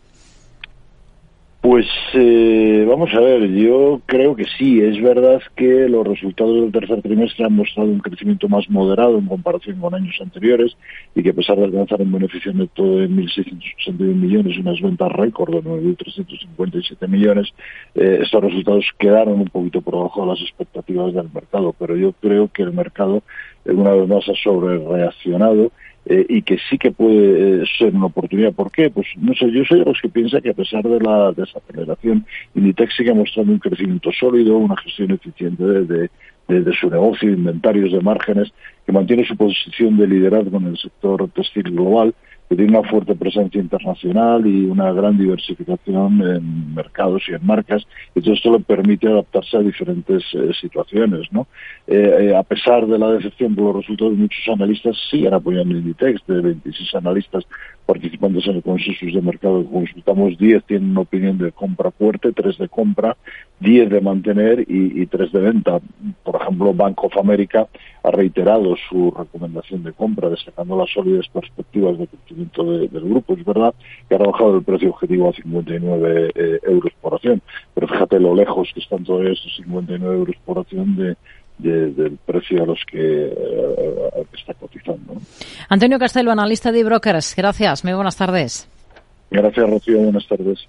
Pues eh, vamos a ver, yo creo que sí. Es verdad que los resultados del tercer trimestre han mostrado un crecimiento más moderado en comparación con años anteriores y que a pesar de alcanzar un beneficio neto de mil seiscientos ochenta y un millones y unas ventas récord de nueve mil trescientos cincuenta y siete millones, eh, estos resultados quedaron un poquito por debajo de las expectativas del mercado, pero yo creo que el mercado eh, una vez más ha sobre reaccionado. Eh, y que sí que puede eh, ser una oportunidad. ¿Por qué? Pues no sé, yo soy de los que piensa que a pesar de la desaceleración, Inditex sigue mostrando un crecimiento sólido, una gestión eficiente de, de, de, de su negocio, inventarios, de márgenes, que mantiene su posición de liderazgo en el sector textil global, que tiene una fuerte presencia internacional y una gran diversificación en mercados y en marcas, y todo esto le permite adaptarse a diferentes eh, situaciones, ¿no? Eh, eh, a pesar de la decepción por los resultados, muchos analistas siguen apoyando Inditex. De veintiséis analistas participantes en el consenso de mercado que consultamos, diez tienen una opinión de compra fuerte, tres de compra, diez de mantener y, y tres de venta. Por ejemplo, Bank of America ha reiterado su recomendación de compra, destacando las sólidas perspectivas de crecimiento de, del grupo. Es verdad que ha rebajado el precio objetivo a cincuenta y nueve eh, euros por acción, pero fíjate lo lejos que están todavía estos cincuenta y nueve euros por acción de De, del precio a los que, eh, que está cotizando. Antonio Castelo, analista de Brokers. Gracias, muy buenas tardes. Gracias, Rocío, buenas tardes.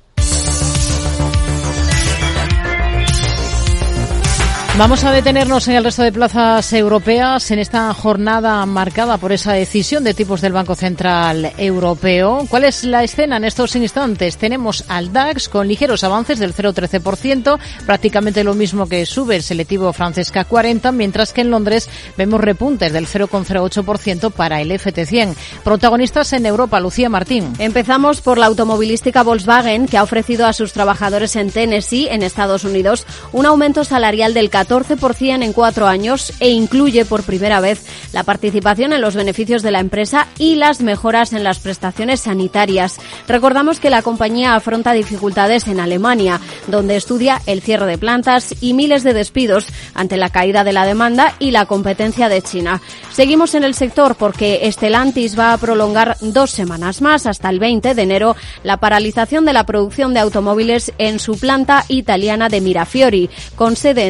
Vamos a detenernos en el resto de plazas europeas en esta jornada marcada por esa decisión de tipos del Banco Central Europeo. ¿Cuál es la escena en estos instantes? Tenemos al DAX con ligeros avances del cero coma trece por ciento, prácticamente lo mismo que sube el selectivo francés C A C cuarenta, mientras que en Londres vemos repuntes del cero coma cero ocho por ciento para el F T cien. Protagonistas en Europa, Lucía Martín. Empezamos por la automovilística Volkswagen, que ha ofrecido a sus trabajadores en Tennessee, en Estados Unidos, un aumento salarial del catorce por ciento en cuatro años e incluye por primera vez la participación en los beneficios de la empresa y las mejoras en las prestaciones sanitarias. Recordamos que la compañía afronta dificultades en Alemania, donde estudia el cierre de plantas y miles de despidos ante la caída de la demanda y la competencia de China. Seguimos en el sector porque Stellantis va a prolongar dos semanas más, hasta el veinte de enero, la paralización de la producción de automóviles en su planta italiana de Mirafiori, con sede en Turín.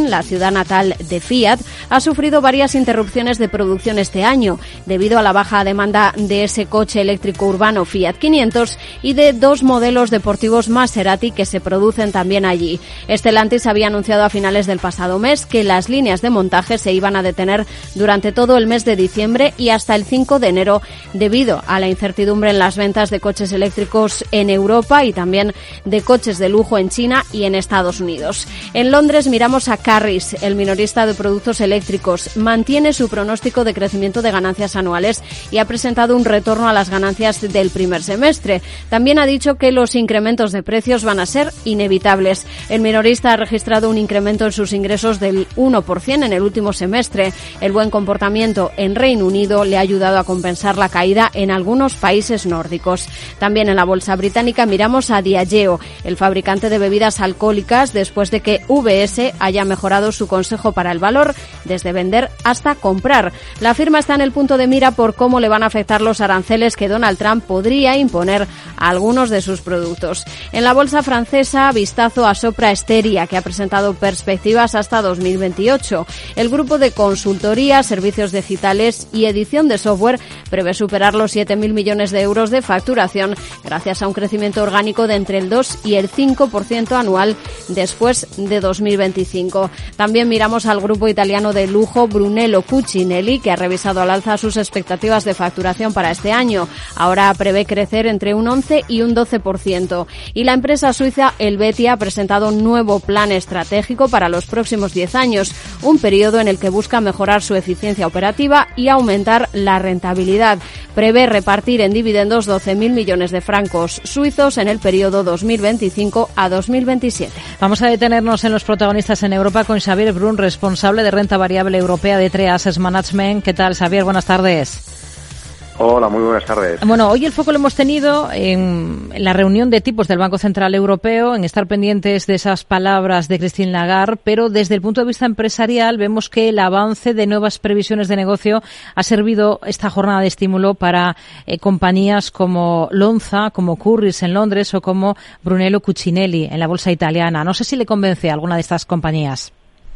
Turín, la ciudad natal de Fiat, ha sufrido varias interrupciones de producción este año, debido a la baja demanda de ese coche eléctrico urbano Fiat quinientos y de dos modelos deportivos Maserati que se producen también allí. Stellantis había anunciado a finales del pasado mes que las líneas de montaje se iban a detener durante todo el mes de diciembre y hasta el cinco de enero debido a la incertidumbre en las ventas de coches eléctricos en Europa y también de coches de lujo en China y en Estados Unidos. En Londres miramos a Currys, el minorista de productos eléctricos. Mantiene su pronóstico de crecimiento de ganancias anuales y ha presentado un retorno a las ganancias del primer semestre. También ha dicho que los incrementos de precios van a ser inevitables. El minorista ha registrado un incremento en sus ingresos del uno por ciento en el último semestre. El buen comportamiento en Reino Unido le ha ayudado a compensar la caída en algunos países nórdicos. También en la bolsa británica miramos a Diageo, el fabricante de bebidas alcohólicas, después de que U B S haya mejorado su consejo para el valor, desde vender hasta comprar. La firma está en el punto de mira por cómo le van a afectar los aranceles que Donald Trump podría imponer a algunos de sus productos. En la bolsa francesa, vistazo a Sopra Steria, que ha presentado perspectivas hasta dos mil veintiocho. El grupo de consultoría, servicios digitales y edición de software prevé superar los siete mil millones de euros de facturación gracias a un crecimiento orgánico de entre el dos y el cinco por ciento anual después de dos mil veinticinco. También miramos al grupo italiano de lujo Brunello Cucinelli, que ha revisado al alza sus expectativas de facturación para este año. Ahora prevé crecer entre un once y un doce por ciento. Y la empresa suiza Helvetia ha presentado un nuevo plan estratégico para los próximos diez años, un periodo en el que busca mejorar su eficiencia operativa y aumentar la rentabilidad. Prevé repartir en dividendos doce mil millones de francos suizos en el periodo dos mil veinticinco a dos mil veintisiete. Vamos a detenernos en los protagonistas en Europa con Xavier Brun, responsable de renta variable europea de Three Asset Management. ¿Qué tal, Xavier? Buenas tardes. Hola, muy buenas tardes. Bueno, hoy el foco lo hemos tenido en, en la reunión de tipos del Banco Central Europeo, en estar pendientes de esas palabras de Christine Lagarde, pero desde el punto de vista empresarial vemos que el avance de nuevas previsiones de negocio ha servido esta jornada de estímulo para eh, compañías como Lonza, como Currys en Londres o como Brunello Cucinelli en la bolsa italiana. No sé si le convence a alguna de estas compañías.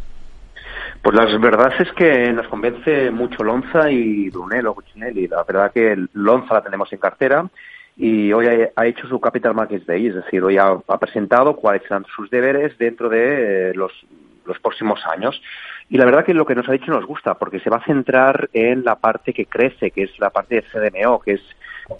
Pues la verdad es que nos convence mucho Lonza y Brunello Cucinelli. La verdad que Lonza la tenemos en cartera y hoy ha, ha hecho su Capital Markets Day, es decir, hoy ha, ha presentado cuáles serán sus deberes dentro de eh, los, los próximos años. Y la verdad que lo que nos ha dicho nos gusta, porque se va a centrar en la parte que crece, que es la parte de C D M O, que es,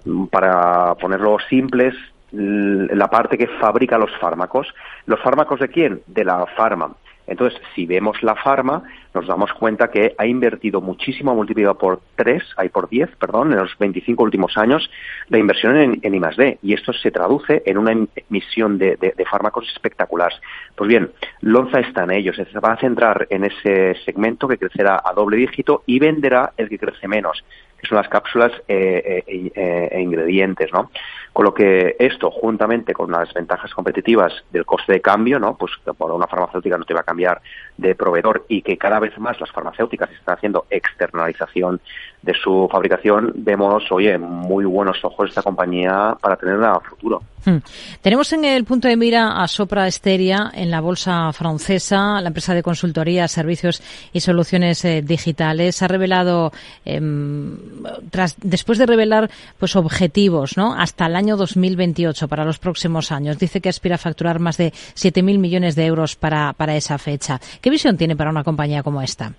para ponerlo simples, la parte que fabrica los fármacos. ¿Los fármacos de quién? De la farma. Entonces, si vemos la farma, nos damos cuenta que ha invertido muchísimo, ha multiplicado por tres, hay por diez, perdón, en los veinticinco últimos años, la inversión en, en I más D. Y esto se traduce en una emisión de, de, de fármacos espectaculares. Pues bien, Lonza está en ello, se va a centrar en ese segmento que crecerá a doble dígito y venderá el que crece menos, que son las cápsulas eh, eh, eh, e ingredientes, ¿no? Con lo que esto, juntamente con las ventajas competitivas del coste de cambio, ¿no? Pues por una farmacéutica no te va a cambiar de proveedor y que cada vez más las farmacéuticas están haciendo externalización de su fabricación, vemos, oye, muy buenos ojos esta compañía para tenerla a futuro. Hmm. Tenemos en el punto de mira a Sopra Steria en la bolsa francesa, la empresa de consultoría, servicios y soluciones eh, digitales. Ha revelado, eh, tras, después de revelar pues objetivos, ¿no?, hasta el año dos mil veintiocho para los próximos años. Dice que aspira a facturar más de siete mil millones de euros para, para esa fecha. ¿Qué visión tiene para una compañía como esta?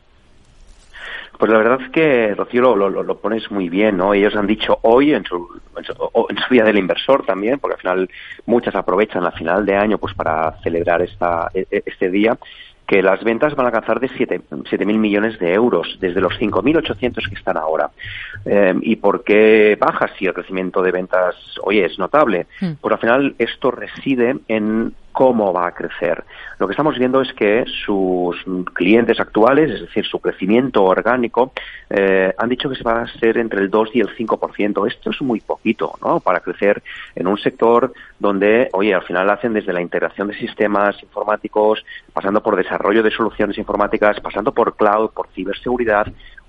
Pues la verdad es que, Rocío, lo, lo, lo pones muy bien, ¿no? Ellos han dicho hoy, en su, en su, en su día del inversor también, porque al final muchas aprovechan al final de año pues para celebrar esta, este día, que las ventas van a alcanzar de siete mil millones de euros, desde los cinco mil ochocientos que están ahora. Eh, ¿Y por qué baja si el crecimiento de ventas hoy es notable? Mm. Pues al final esto reside en cómo va a crecer. Lo que estamos viendo es que sus clientes actuales, es decir, su crecimiento orgánico, eh, han dicho que se va a ser entre el dos y el cinco por ciento. Esto es muy poquito, ¿no?, para crecer en un sector donde, oye, al final hacen desde la integración de sistemas informáticos, pasando por desarrollo de soluciones informáticas, pasando por cloud, por ciberseguridad.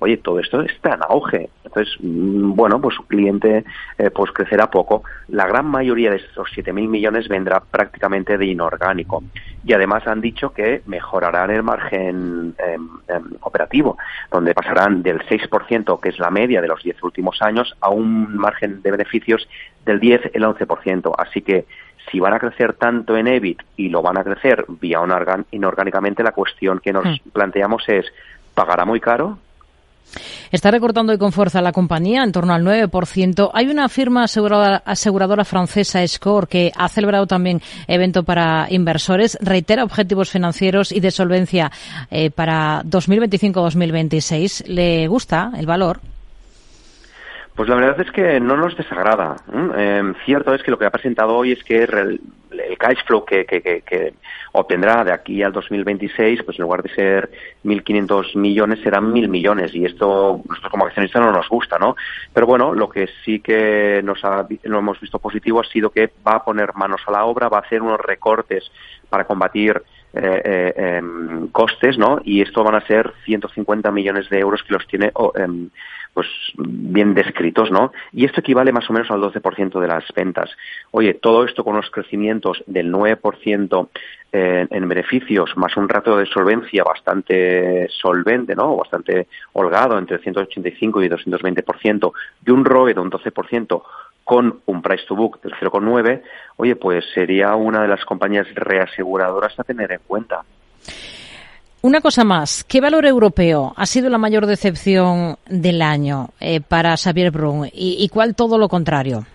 oye, todo esto está en auge. Entonces, bueno, pues su cliente eh, pues crecerá poco. La gran mayoría de estos siete mil millones vendrá prácticamente de inorgánico. Y además han dicho que mejorarán el margen eh, eh, operativo, donde pasarán del seis por ciento, que es la media de los diez últimos años, a un margen de beneficios del diez al once por ciento. Así que si van a crecer tanto en E B I T y lo van a crecer vía inorgánicamente, la cuestión que nos hmm. planteamos es, ¿pagará muy caro? Está recortando hoy con fuerza la compañía, en torno al nueve por ciento. Hay una firma aseguradora, aseguradora francesa, Score, que ha celebrado también evento para inversores. Reitera objetivos financieros y de solvencia eh, para dos mil veinticinco dos mil veintiséis. ¿Le gusta el valor? Pues la verdad es que no nos desagrada. Eh, cierto es que lo que ha presentado hoy es que el, el cash flow que, que, que, que obtendrá de aquí al dos mil veintiséis, pues en lugar de ser mil quinientos millones, serán mil millones. Y esto, nosotros como accionistas no nos gusta, ¿no? Pero bueno, lo que sí que nos ha, lo hemos visto positivo ha sido que va a poner manos a la obra, va a hacer unos recortes para combatir Eh, eh, eh, costes, ¿no? Y esto van a ser ciento cincuenta millones de euros que los tiene oh, eh, pues bien descritos, ¿no? Y esto equivale más o menos al doce por ciento de las ventas. Oye, todo esto con los crecimientos del nueve por ciento eh, en beneficios, más un ratio de solvencia bastante solvente, ¿no? Bastante holgado, entre ciento ochenta y cinco y doscientos veinte por ciento, y un R O E de un doce por ciento, con un price to book del cero coma nueve, oye, pues sería una de las compañías reaseguradoras a tener en cuenta. Una cosa más, ¿qué valor europeo ha sido la mayor decepción del año eh, para Xavier Brun y, y cuál todo lo contrario?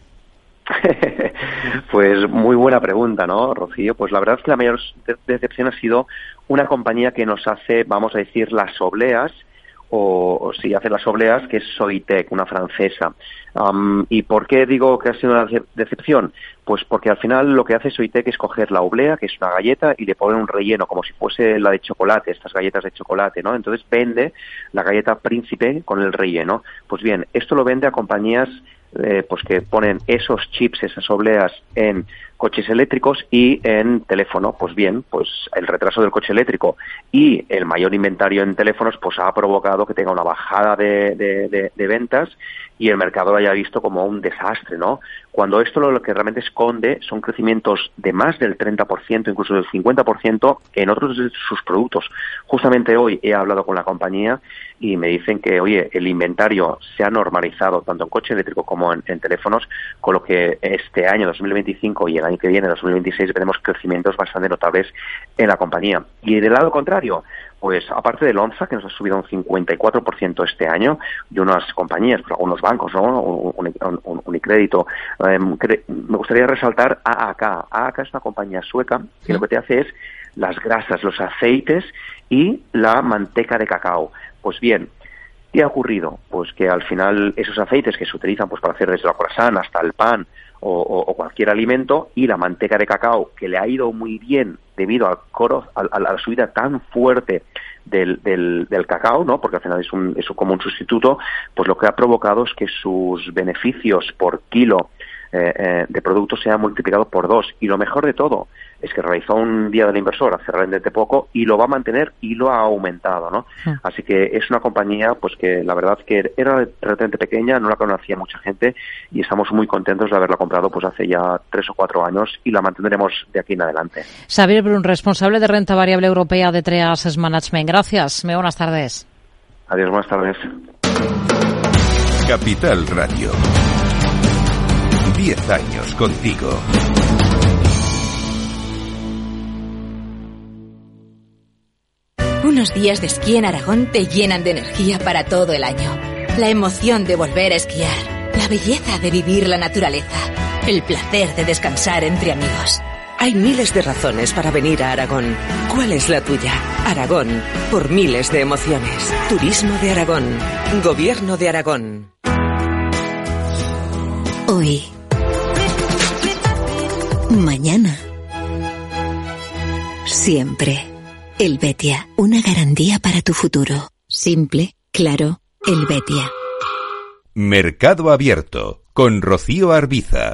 Pues muy buena pregunta, ¿no, Rocío? Pues la verdad es que la mayor de- decepción ha sido una compañía que nos hace, vamos a decir, las obleas, o, o si hace las obleas, que es Soitec, una francesa. Um, ¿Y por qué digo que ha sido una decepción? Pues porque al final lo que hace Soitec es coger la oblea, que es una galleta, y le pone un relleno, como si fuese la de chocolate, estas galletas de chocolate, ¿no? Entonces vende la galleta Príncipe con el relleno. Pues bien, esto lo vende a compañías eh, pues que ponen esos chips, esas obleas en coches eléctricos y en teléfono. Pues bien, pues el retraso del coche eléctrico y el mayor inventario en teléfonos pues ha provocado que tenga una bajada de, de, de, de ventas y el mercado lo haya visto como un desastre, ¿no? Cuando esto lo que realmente esconde son crecimientos de más del treinta por ciento, incluso del cincuenta por ciento en otros de sus productos. Justamente hoy he hablado con la compañía y me dicen que, oye, el inventario se ha normalizado tanto en coche eléctrico como en, en teléfonos, con lo que este año dos mil veinticinco y el año que viene, dos mil veintiséis, veremos crecimientos bastante notables en la compañía. Y del lado contrario, pues aparte de Lonza, que nos ha subido un cincuenta y cuatro por ciento este año, y unas compañías, pues algunos bancos, ¿no? Un, un, un, Unicrédito. Eh, cre- me gustaría resaltar A A K. A A K es una compañía sueca que ¿sí? Lo que te hace es las grasas, los aceites y la manteca de cacao. Pues bien, ¿qué ha ocurrido? Pues que al final esos aceites que se utilizan pues para hacer desde la croissant hasta el pan o, o, o cualquier alimento, y la manteca de cacao, que le ha ido muy bien debido al coro, a, a la subida tan fuerte del, del, del cacao, ¿no? Porque al final es un, es como un sustituto, pues lo que ha provocado es que sus beneficios por kilo eh, eh, de producto se han multiplicado por dos. Y lo mejor de todo es que realizó un día del inversor hace realmente poco y lo va a mantener y lo ha aumentado, ¿no? Sí. Así que es una compañía pues que la verdad que era relativamente pequeña, no la conocía mucha gente y estamos muy contentos de haberla comprado pues hace ya tres o cuatro años y la mantendremos de aquí en adelante. Xavier Brun, responsable de renta variable europea de Three Asset Management. Gracias. Muy buenas tardes. Adiós, buenas tardes. Capital Radio. Diez años contigo. Unos días de esquí en Aragón te llenan de energía para todo el año. La emoción de volver a esquiar, la belleza de vivir la naturaleza, el placer de descansar entre amigos. Hay miles de razones para venir a Aragón. ¿Cuál es la tuya? Aragón, por miles de emociones. Turismo de Aragón. Gobierno de Aragón. Hoy. Mañana. Siempre. Helvetia, una garantía para tu futuro. Simple, claro, Helvetia. Mercado Abierto, con Rocío Arbiza.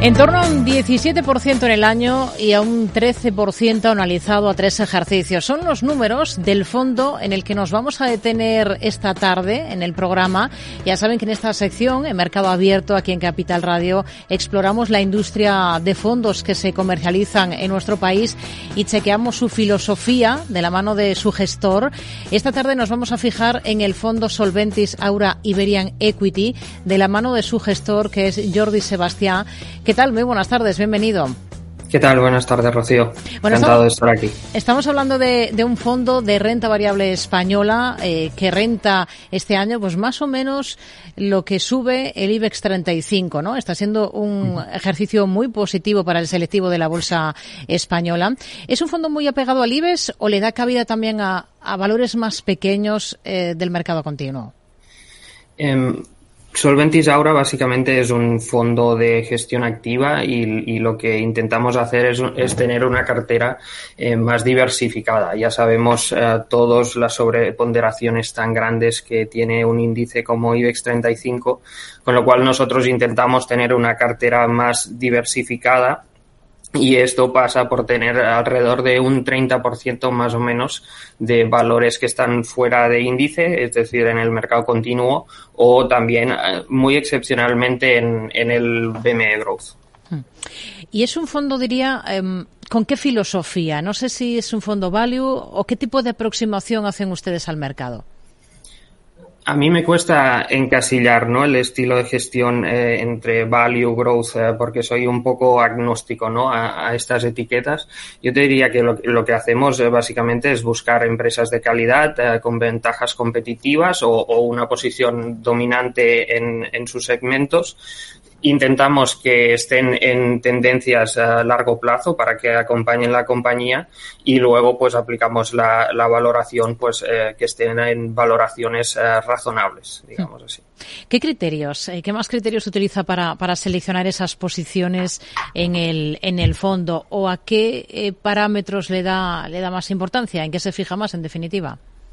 En torno a un diecisiete por ciento en el año y a un trece por ciento analizado a tres ejercicios. Son los números del fondo en el que nos vamos a detener esta tarde en el programa. Ya saben que en esta sección, en Mercado Abierto, aquí en Capital Radio, exploramos la industria de fondos que se comercializan en nuestro país y chequeamos su filosofía de la mano de su gestor. Esta tarde nos vamos a fijar en el fondo Solventis Aura Iberian Equity de la mano de su gestor, que es Jordi Sebastián. ¿Qué tal? Muy buenas tardes, bienvenido. ¿Qué tal? Buenas tardes, Rocío. Bueno, encantado estamos, de estar aquí. Estamos hablando de, de un fondo de renta variable española eh, que renta este año pues más o menos lo que sube el IBEX treinta y cinco, ¿no? Está siendo un uh-huh. ejercicio muy positivo para el selectivo de la bolsa española. ¿Es un fondo muy apegado al IBEX o le da cabida también a, a valores más pequeños eh, del mercado continuo? Eh, Solventis Aura básicamente es un fondo de gestión activa y, y lo que intentamos hacer es, es tener una cartera eh, más diversificada. Ya sabemos eh, todos las sobreponderaciones tan grandes que tiene un índice como IBEX treinta y cinco, con lo cual nosotros intentamos tener una cartera más diversificada. Y esto pasa por tener alrededor de un treinta por ciento más o menos de valores que están fuera de índice, es decir, en el mercado continuo o también muy excepcionalmente en, en el B M E Growth. Y es un fondo, diría, eh, ¿con qué filosofía? No sé si es un fondo value o qué tipo de aproximación hacen ustedes al mercado. A mí me cuesta encasillar, ¿no?, el estilo de gestión eh, entre value, growth, eh, porque soy un poco agnóstico, ¿no?, a, a estas etiquetas. Yo te diría que lo, lo que hacemos eh, básicamente es buscar empresas de calidad eh, con ventajas competitivas o, o una posición dominante en, en sus segmentos. Intentamos que estén en tendencias a largo plazo para que acompañen la compañía y luego pues aplicamos la, la valoración pues eh, que estén en valoraciones eh, razonables, digamos así. ¿Qué criterios, eh, qué más criterios utiliza para, para seleccionar esas posiciones en el, en el fondo o a qué eh, parámetros le da, le da más importancia? ¿En qué se fija más en definitiva?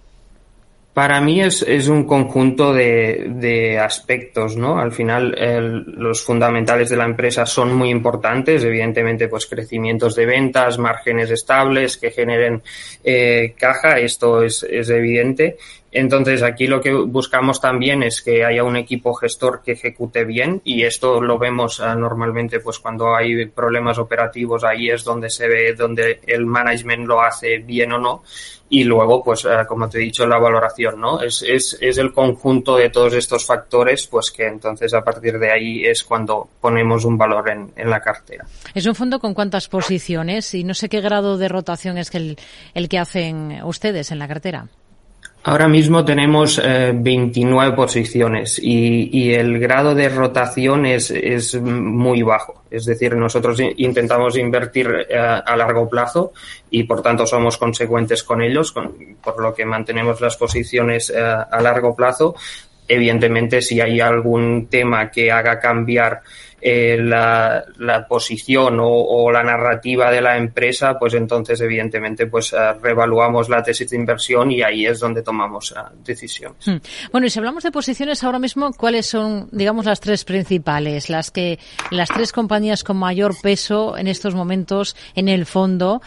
Para mí es, es un conjunto de, de aspectos, ¿no? Al final, el, los fundamentales de la empresa son muy importantes, evidentemente, pues crecimientos de ventas, márgenes estables que generen eh, caja, esto es, es evidente. Entonces, aquí lo que buscamos también es que haya un equipo gestor que ejecute bien y esto lo vemos uh, normalmente pues cuando hay problemas operativos, ahí es donde se ve donde el management lo hace bien o no. Y luego, pues, uh, como te he dicho, la valoración, ¿no? Es, es, es el conjunto de todos estos factores, pues que entonces a partir de ahí es cuando ponemos un valor en, en la cartera. ¿Es un fondo con cuántas posiciones? Y no sé qué grado de rotación es que el, el que hacen ustedes en la cartera. Ahora mismo tenemos eh, veintinueve posiciones y, y el grado de rotación es, es muy bajo. Es decir, nosotros intentamos invertir eh, a largo plazo y, por tanto, somos consecuentes con ellos, con, por lo que mantenemos las posiciones eh, a largo plazo. Evidentemente, si hay algún tema que haga cambiar eh, la, la posición o, o la narrativa de la empresa, pues entonces, evidentemente, pues uh, reevaluamos la tesis de inversión y ahí es donde tomamos uh, decisiones. Hmm. Bueno, y si hablamos de posiciones ahora mismo, ¿cuáles son, digamos, las tres principales, las que, las tres compañías con mayor peso en estos momentos en el fondo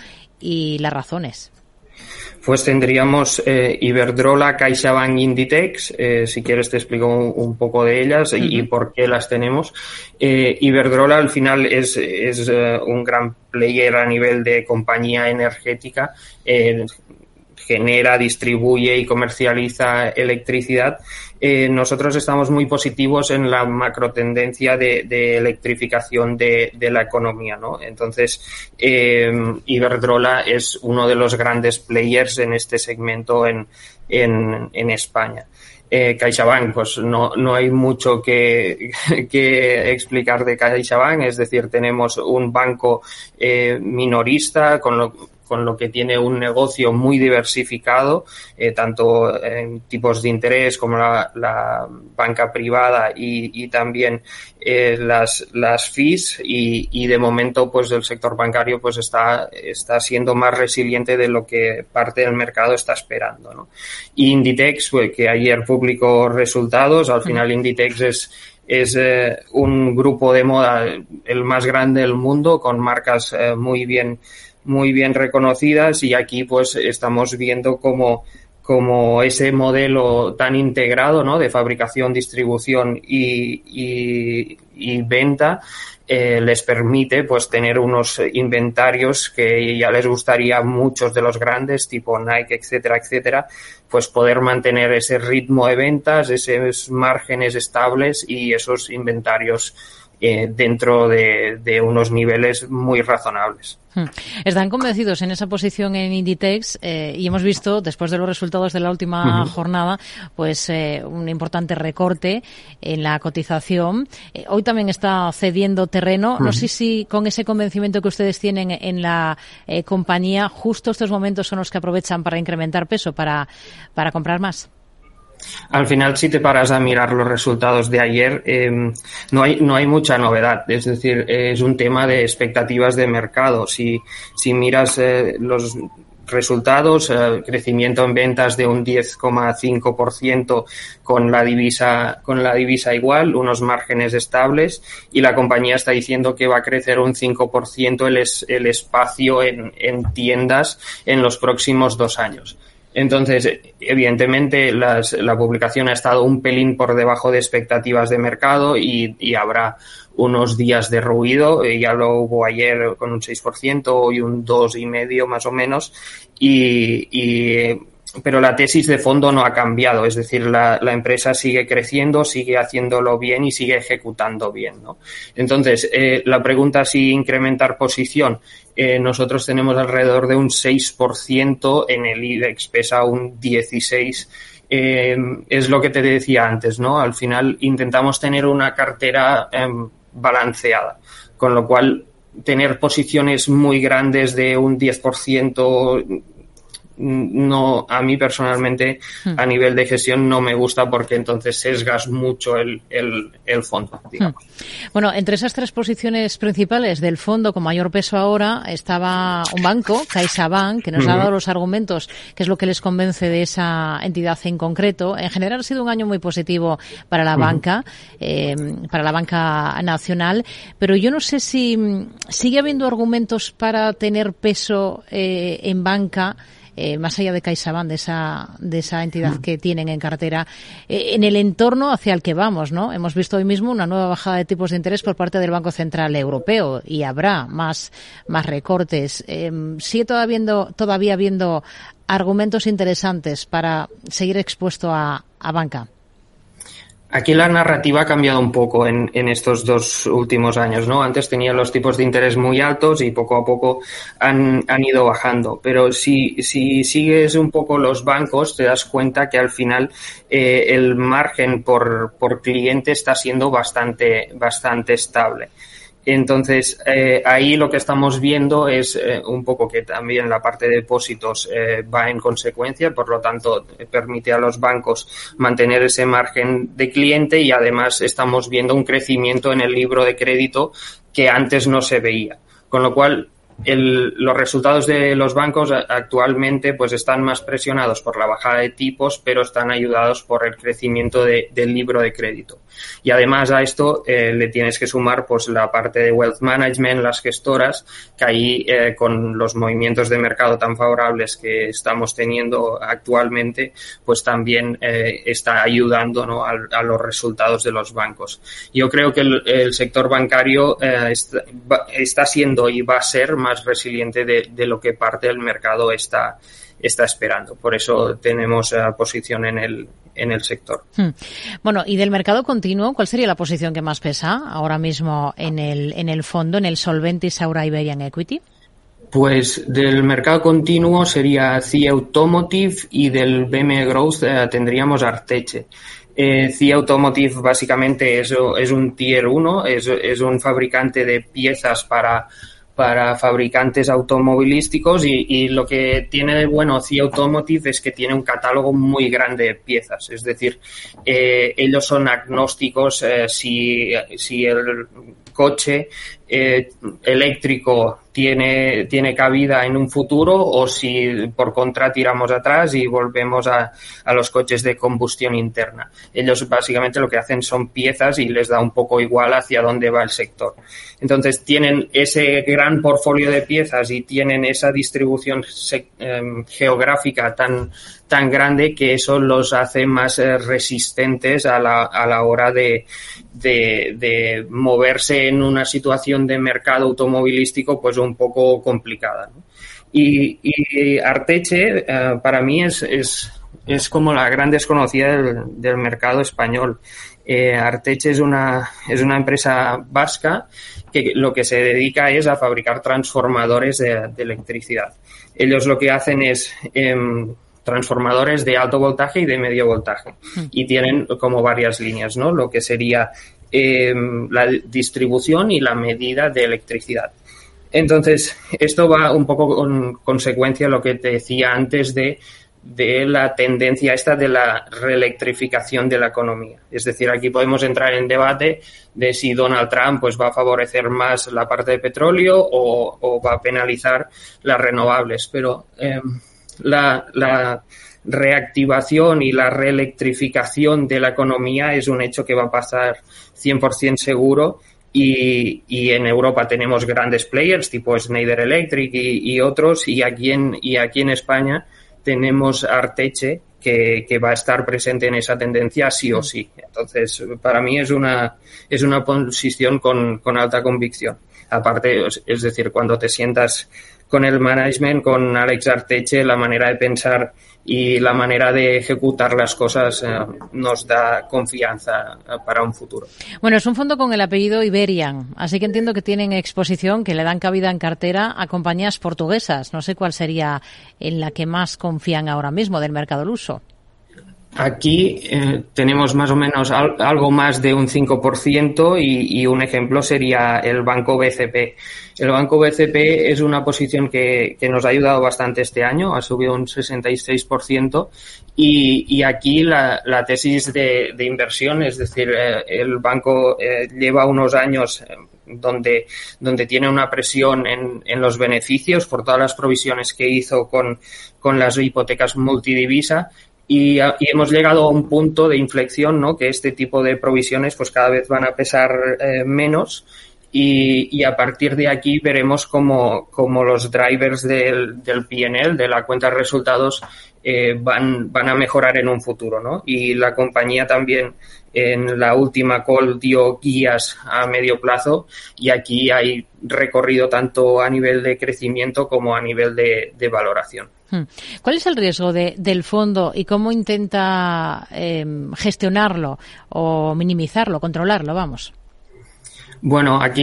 y las razones? Pues tendríamos eh, Iberdrola, CaixaBank, Inditex. Eh, si quieres te explico un, un poco de ellas y, uh-huh. y por qué las tenemos. Eh, Iberdrola al final es, es uh, un gran player a nivel de compañía energética. Eh, genera, distribuye y comercializa electricidad. Eh, nosotros estamos muy positivos en la macrotendencia de, de electrificación de, de la economía, ¿no? Entonces, eh, Iberdrola es uno de los grandes players en este segmento en, en, en España. Eh, CaixaBank, pues no, no hay mucho que, que explicar de CaixaBank, es decir, tenemos un banco eh, minorista con lo con lo que tiene un negocio muy diversificado, eh, tanto en tipos de interés como la, la banca privada y, y también eh, las, las fees y, y de momento pues el sector bancario pues está, está siendo más resiliente de lo que parte del mercado está esperando, ¿no? Y Inditex, pues, que ayer publicó resultados, al final Inditex es es eh, un grupo de moda el más grande del mundo, con marcas eh, muy bien, muy bien reconocidas, y aquí pues estamos viendo cómo como ese modelo tan integrado, ¿no?, de fabricación, distribución y, y, y venta eh, les permite pues tener unos inventarios que ya les gustaría a muchos de los grandes, tipo Nike, etcétera, etcétera, pues poder mantener ese ritmo de ventas, esos márgenes estables y esos inventarios eh, dentro de, de unos niveles muy razonables. Están convencidos en esa posición en Inditex eh, y hemos visto, después de los resultados de la última uh-huh. jornada, pues eh, un importante recorte en la cotización. Eh, hoy también está cediendo terreno. Uh-huh. No sé si con ese convencimiento que ustedes tienen en la eh, compañía, justo estos momentos son los que aprovechan para incrementar peso, para, para comprar más. Al final, si te paras a mirar los resultados de ayer, eh, no hay no hay mucha novedad. Es decir, es un tema de expectativas de mercado. Si si miras eh, los resultados, eh, crecimiento en ventas de un diez coma cinco por ciento con la divisa con la divisa igual, unos márgenes estables, y la compañía está diciendo que va a crecer un cinco por ciento el es, el espacio en en tiendas en los próximos dos años. Entonces, evidentemente, las, la publicación ha estado un pelín por debajo de expectativas de mercado y, y habrá unos días de ruido. Ya lo hubo ayer con un seis por ciento, hoy un dos coma cinco más o menos. Y, y, pero la tesis de fondo no ha cambiado. Es decir, la, la empresa sigue creciendo, sigue haciéndolo bien y sigue ejecutando bien, ¿no? Entonces, eh, la pregunta si incrementar posición. Eh, nosotros tenemos alrededor de un seis por ciento, en el IBEX pesa un dieciséis por ciento. Eh, es lo que te decía antes, ¿no? Al final intentamos tener una cartera eh, balanceada, con lo cual tener posiciones muy grandes de un diez por ciento no, a mí personalmente hmm. a nivel de gestión no me gusta, porque entonces sesgas mucho el, el, el fondo, digamos. Hmm. Bueno, entre esas tres posiciones principales del fondo con mayor peso ahora estaba un banco, CaixaBank, que nos hmm. ha dado los argumentos, que es lo que les convence de esa entidad en concreto. En general ha sido un año muy positivo para la hmm. banca, eh, para la banca nacional, pero yo no sé si sigue habiendo argumentos para tener peso eh, en banca, Eh, más allá de CaixaBank, de esa, de esa entidad que tienen en cartera, eh, en el entorno hacia el que vamos, ¿no? Hemos visto hoy mismo una nueva bajada de tipos de interés por parte del Banco Central Europeo y habrá más, más recortes. Eh, sigue todavía habiendo, todavía habiendo argumentos interesantes para seguir expuesto a, a banca. Aquí la narrativa ha cambiado un poco en, en estos dos últimos años, ¿no? Antes tenían los tipos de interés muy altos y poco a poco han, han ido bajando. Pero si, si sigues un poco los bancos, te das cuenta que al final eh, el margen por, por cliente está siendo bastante, bastante estable. Entonces, eh, ahí lo que estamos viendo es eh, un poco que también la parte de depósitos eh, va en consecuencia, por lo tanto, eh, permite a los bancos mantener ese margen de cliente, y además estamos viendo un crecimiento en el libro de crédito que antes no se veía. Con lo cual, el, los resultados de los bancos actualmente pues están más presionados por la bajada de tipos, pero están ayudados por el crecimiento de, del libro de crédito. Y además a esto eh, le tienes que sumar pues la parte de wealth management, las gestoras, que ahí eh, con los movimientos de mercado tan favorables que estamos teniendo actualmente, pues también eh, está ayudando, ¿no?, a, a los resultados de los bancos. Yo creo que el, el sector bancario eh, está, va, está siendo y va a ser más resiliente de, de lo que parte del mercado está está esperando. Por eso tenemos uh, posición en el en el sector. Hmm. Bueno, y del mercado continuo, ¿cuál sería la posición que más pesa ahora mismo en el en el fondo, en el Solventis Aura Iberian Equity? Pues del mercado continuo sería C I E Automotive, y del B M Growth uh, tendríamos Arteche. Eh, C I E Automotive básicamente es, es un tier uno, es, es un fabricante de piezas para para fabricantes automovilísticos, y, y lo que tiene de bueno C I E Automotive es que tiene un catálogo muy grande de piezas. Es decir, eh, ellos son agnósticos eh, si, si el coche eh, eléctrico tiene, tiene cabida en un futuro o si por contra tiramos atrás y volvemos a, a los coches de combustión interna. Ellos básicamente lo que hacen son piezas y les da un poco igual hacia dónde va el sector. Entonces tienen ese gran portfolio de piezas y tienen esa distribución se, eh, geográfica tan, tan grande que eso los hace más eh, resistentes a la, a la hora de, de, de moverse en una situación de mercado automovilístico pues un poco complicada, ¿no? Y, y Arteche eh, para mí es, es, es como la gran desconocida del, del mercado español. Eh, Arteche es una, es una empresa vasca que lo que se dedica es a fabricar transformadores de, de electricidad. Ellos lo que hacen es eh, transformadores de alto voltaje y de medio voltaje. Y tienen como varias líneas, ¿no? Lo que sería eh, la distribución y la medida de electricidad. Entonces, esto va un poco con consecuencia a lo que te decía antes de, de la tendencia esta de la reelectrificación de la economía. Es decir, aquí podemos entrar en debate de si Donald Trump pues va a favorecer más la parte de petróleo o, o va a penalizar las renovables. Pero eh, la, la reactivación y la reelectrificación de la economía es un hecho que va a pasar cien por ciento seguro. Y, y en Europa tenemos grandes players tipo Schneider Electric y, y otros, y aquí en y aquí en España tenemos Arteche que, que va a estar presente en esa tendencia sí o sí. Entonces, para mí es una es una posición con, con alta convicción. Aparte, es decir, cuando te sientas con el management, con Alex Arteche, la manera de pensar y la manera de ejecutar las cosas eh, nos da confianza para un futuro. Bueno, es un fondo con el apellido Iberian, así que entiendo que tienen exposición, que le dan cabida en cartera a compañías portuguesas. No sé cuál sería en la que más confían ahora mismo del mercado luso. Aquí eh, tenemos más o menos al, algo más de un cinco por ciento y, y un ejemplo sería el Banco B C P. El Banco B C P es una posición que, que nos ha ayudado bastante este año, ha subido un sesenta y seis por ciento y, y aquí la, la tesis de, de inversión, es decir, eh, el banco eh, lleva unos años eh, donde, donde tiene una presión en, en los beneficios por todas las provisiones que hizo con, con las hipotecas multidivisa. Y, y hemos llegado a un punto de inflexión, ¿no? Que este tipo de provisiones pues cada vez van a pesar eh, menos y, y a partir de aquí veremos cómo, cómo los drivers del, del P and L, de la cuenta de resultados, eh, van, van a mejorar en un futuro, ¿no? Y la compañía también en la última call dio guías a medio plazo y aquí hay recorrido tanto a nivel de crecimiento como a nivel de, de valoración. ¿Cuál es el riesgo de, del fondo y cómo intenta eh, gestionarlo o minimizarlo, controlarlo, vamos? Bueno, aquí,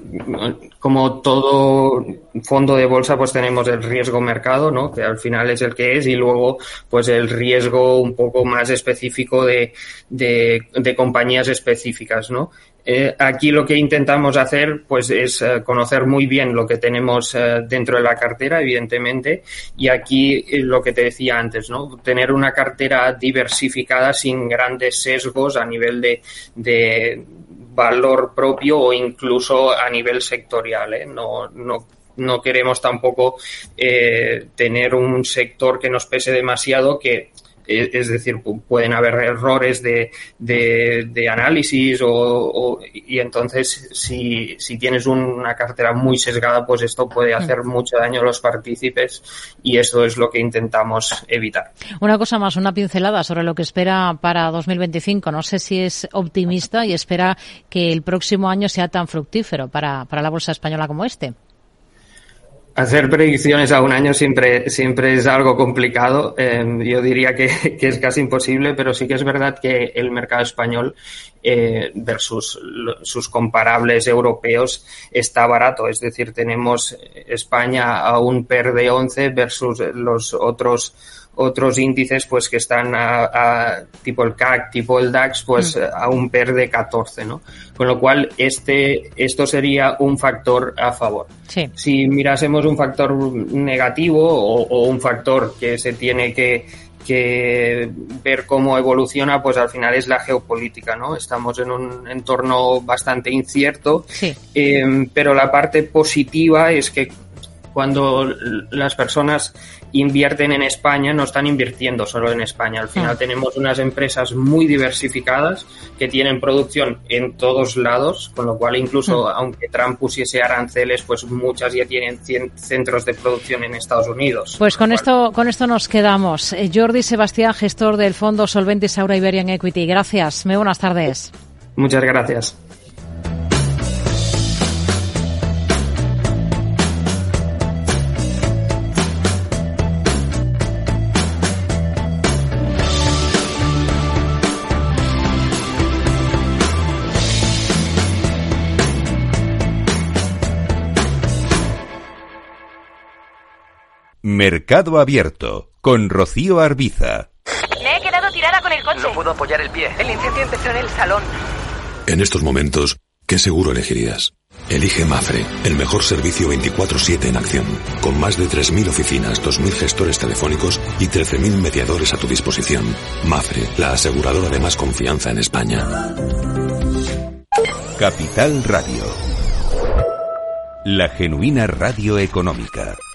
como todo fondo de bolsa, pues tenemos el riesgo mercado, ¿no? Que al final es el que es, y luego, pues el riesgo un poco más específico de, de, de compañías específicas, ¿no? Eh, aquí lo que intentamos hacer, pues, es eh, conocer muy bien lo que tenemos eh, dentro de la cartera, evidentemente, y aquí eh, lo que te decía antes, ¿no? Tener una cartera diversificada sin grandes sesgos a nivel de, de valor propio o incluso a nivel sectorial, ¿eh? No, no, no queremos tampoco eh, tener un sector que nos pese demasiado, que es decir, pueden haber errores de, de, de análisis o, o, y entonces si, si tienes una cartera muy sesgada, pues esto puede hacer mucho daño a los partícipes y eso es lo que intentamos evitar. Una cosa más, una pincelada sobre lo que espera para dos mil veinticinco. No sé si es optimista y espera que el próximo año sea tan fructífero para, para la bolsa española como este. Hacer predicciones a un año siempre siempre es algo complicado. Eh, yo diría que, que es casi imposible, pero sí que es verdad que el mercado español eh, versus sus comparables europeos está barato. Es decir, tenemos España a un P E R de once versus los otros otros índices pues que están a, a tipo el C A C, tipo el DAX, pues a un P E R de catorce, ¿no? Con lo cual este esto sería un factor a favor. Sí. Si mirásemos un factor negativo o, o un factor que se tiene que que ver cómo evoluciona, pues al final es la geopolítica, ¿no? Estamos en un entorno bastante incierto, sí. eh, pero la parte positiva es que cuando las personas invierten en España, no están invirtiendo solo en España. Al final ah. tenemos unas empresas muy diversificadas que tienen producción en todos lados, con lo cual incluso ah. aunque Trump pusiese aranceles, pues muchas ya tienen centros de producción en Estados Unidos. Pues con, con esto cual... con esto nos quedamos. Eh, Jordi Sebastián, gestor del fondo Solventis Aura Iberian Equity. Gracias. Muy buenas tardes. Muchas gracias. Mercado Abierto, con Rocío Arbiza. Me he quedado tirada con el coche. No puedo apoyar el pie. El incendio empezó en el salón. En estos momentos, ¿qué seguro elegirías? Elige Mafre, el mejor servicio veinticuatro siete en acción, con más de tres mil oficinas, dos mil gestores telefónicos y trece mil mediadores a tu disposición. Mafre, la aseguradora de más confianza en España. Capital Radio. La genuina radio económica.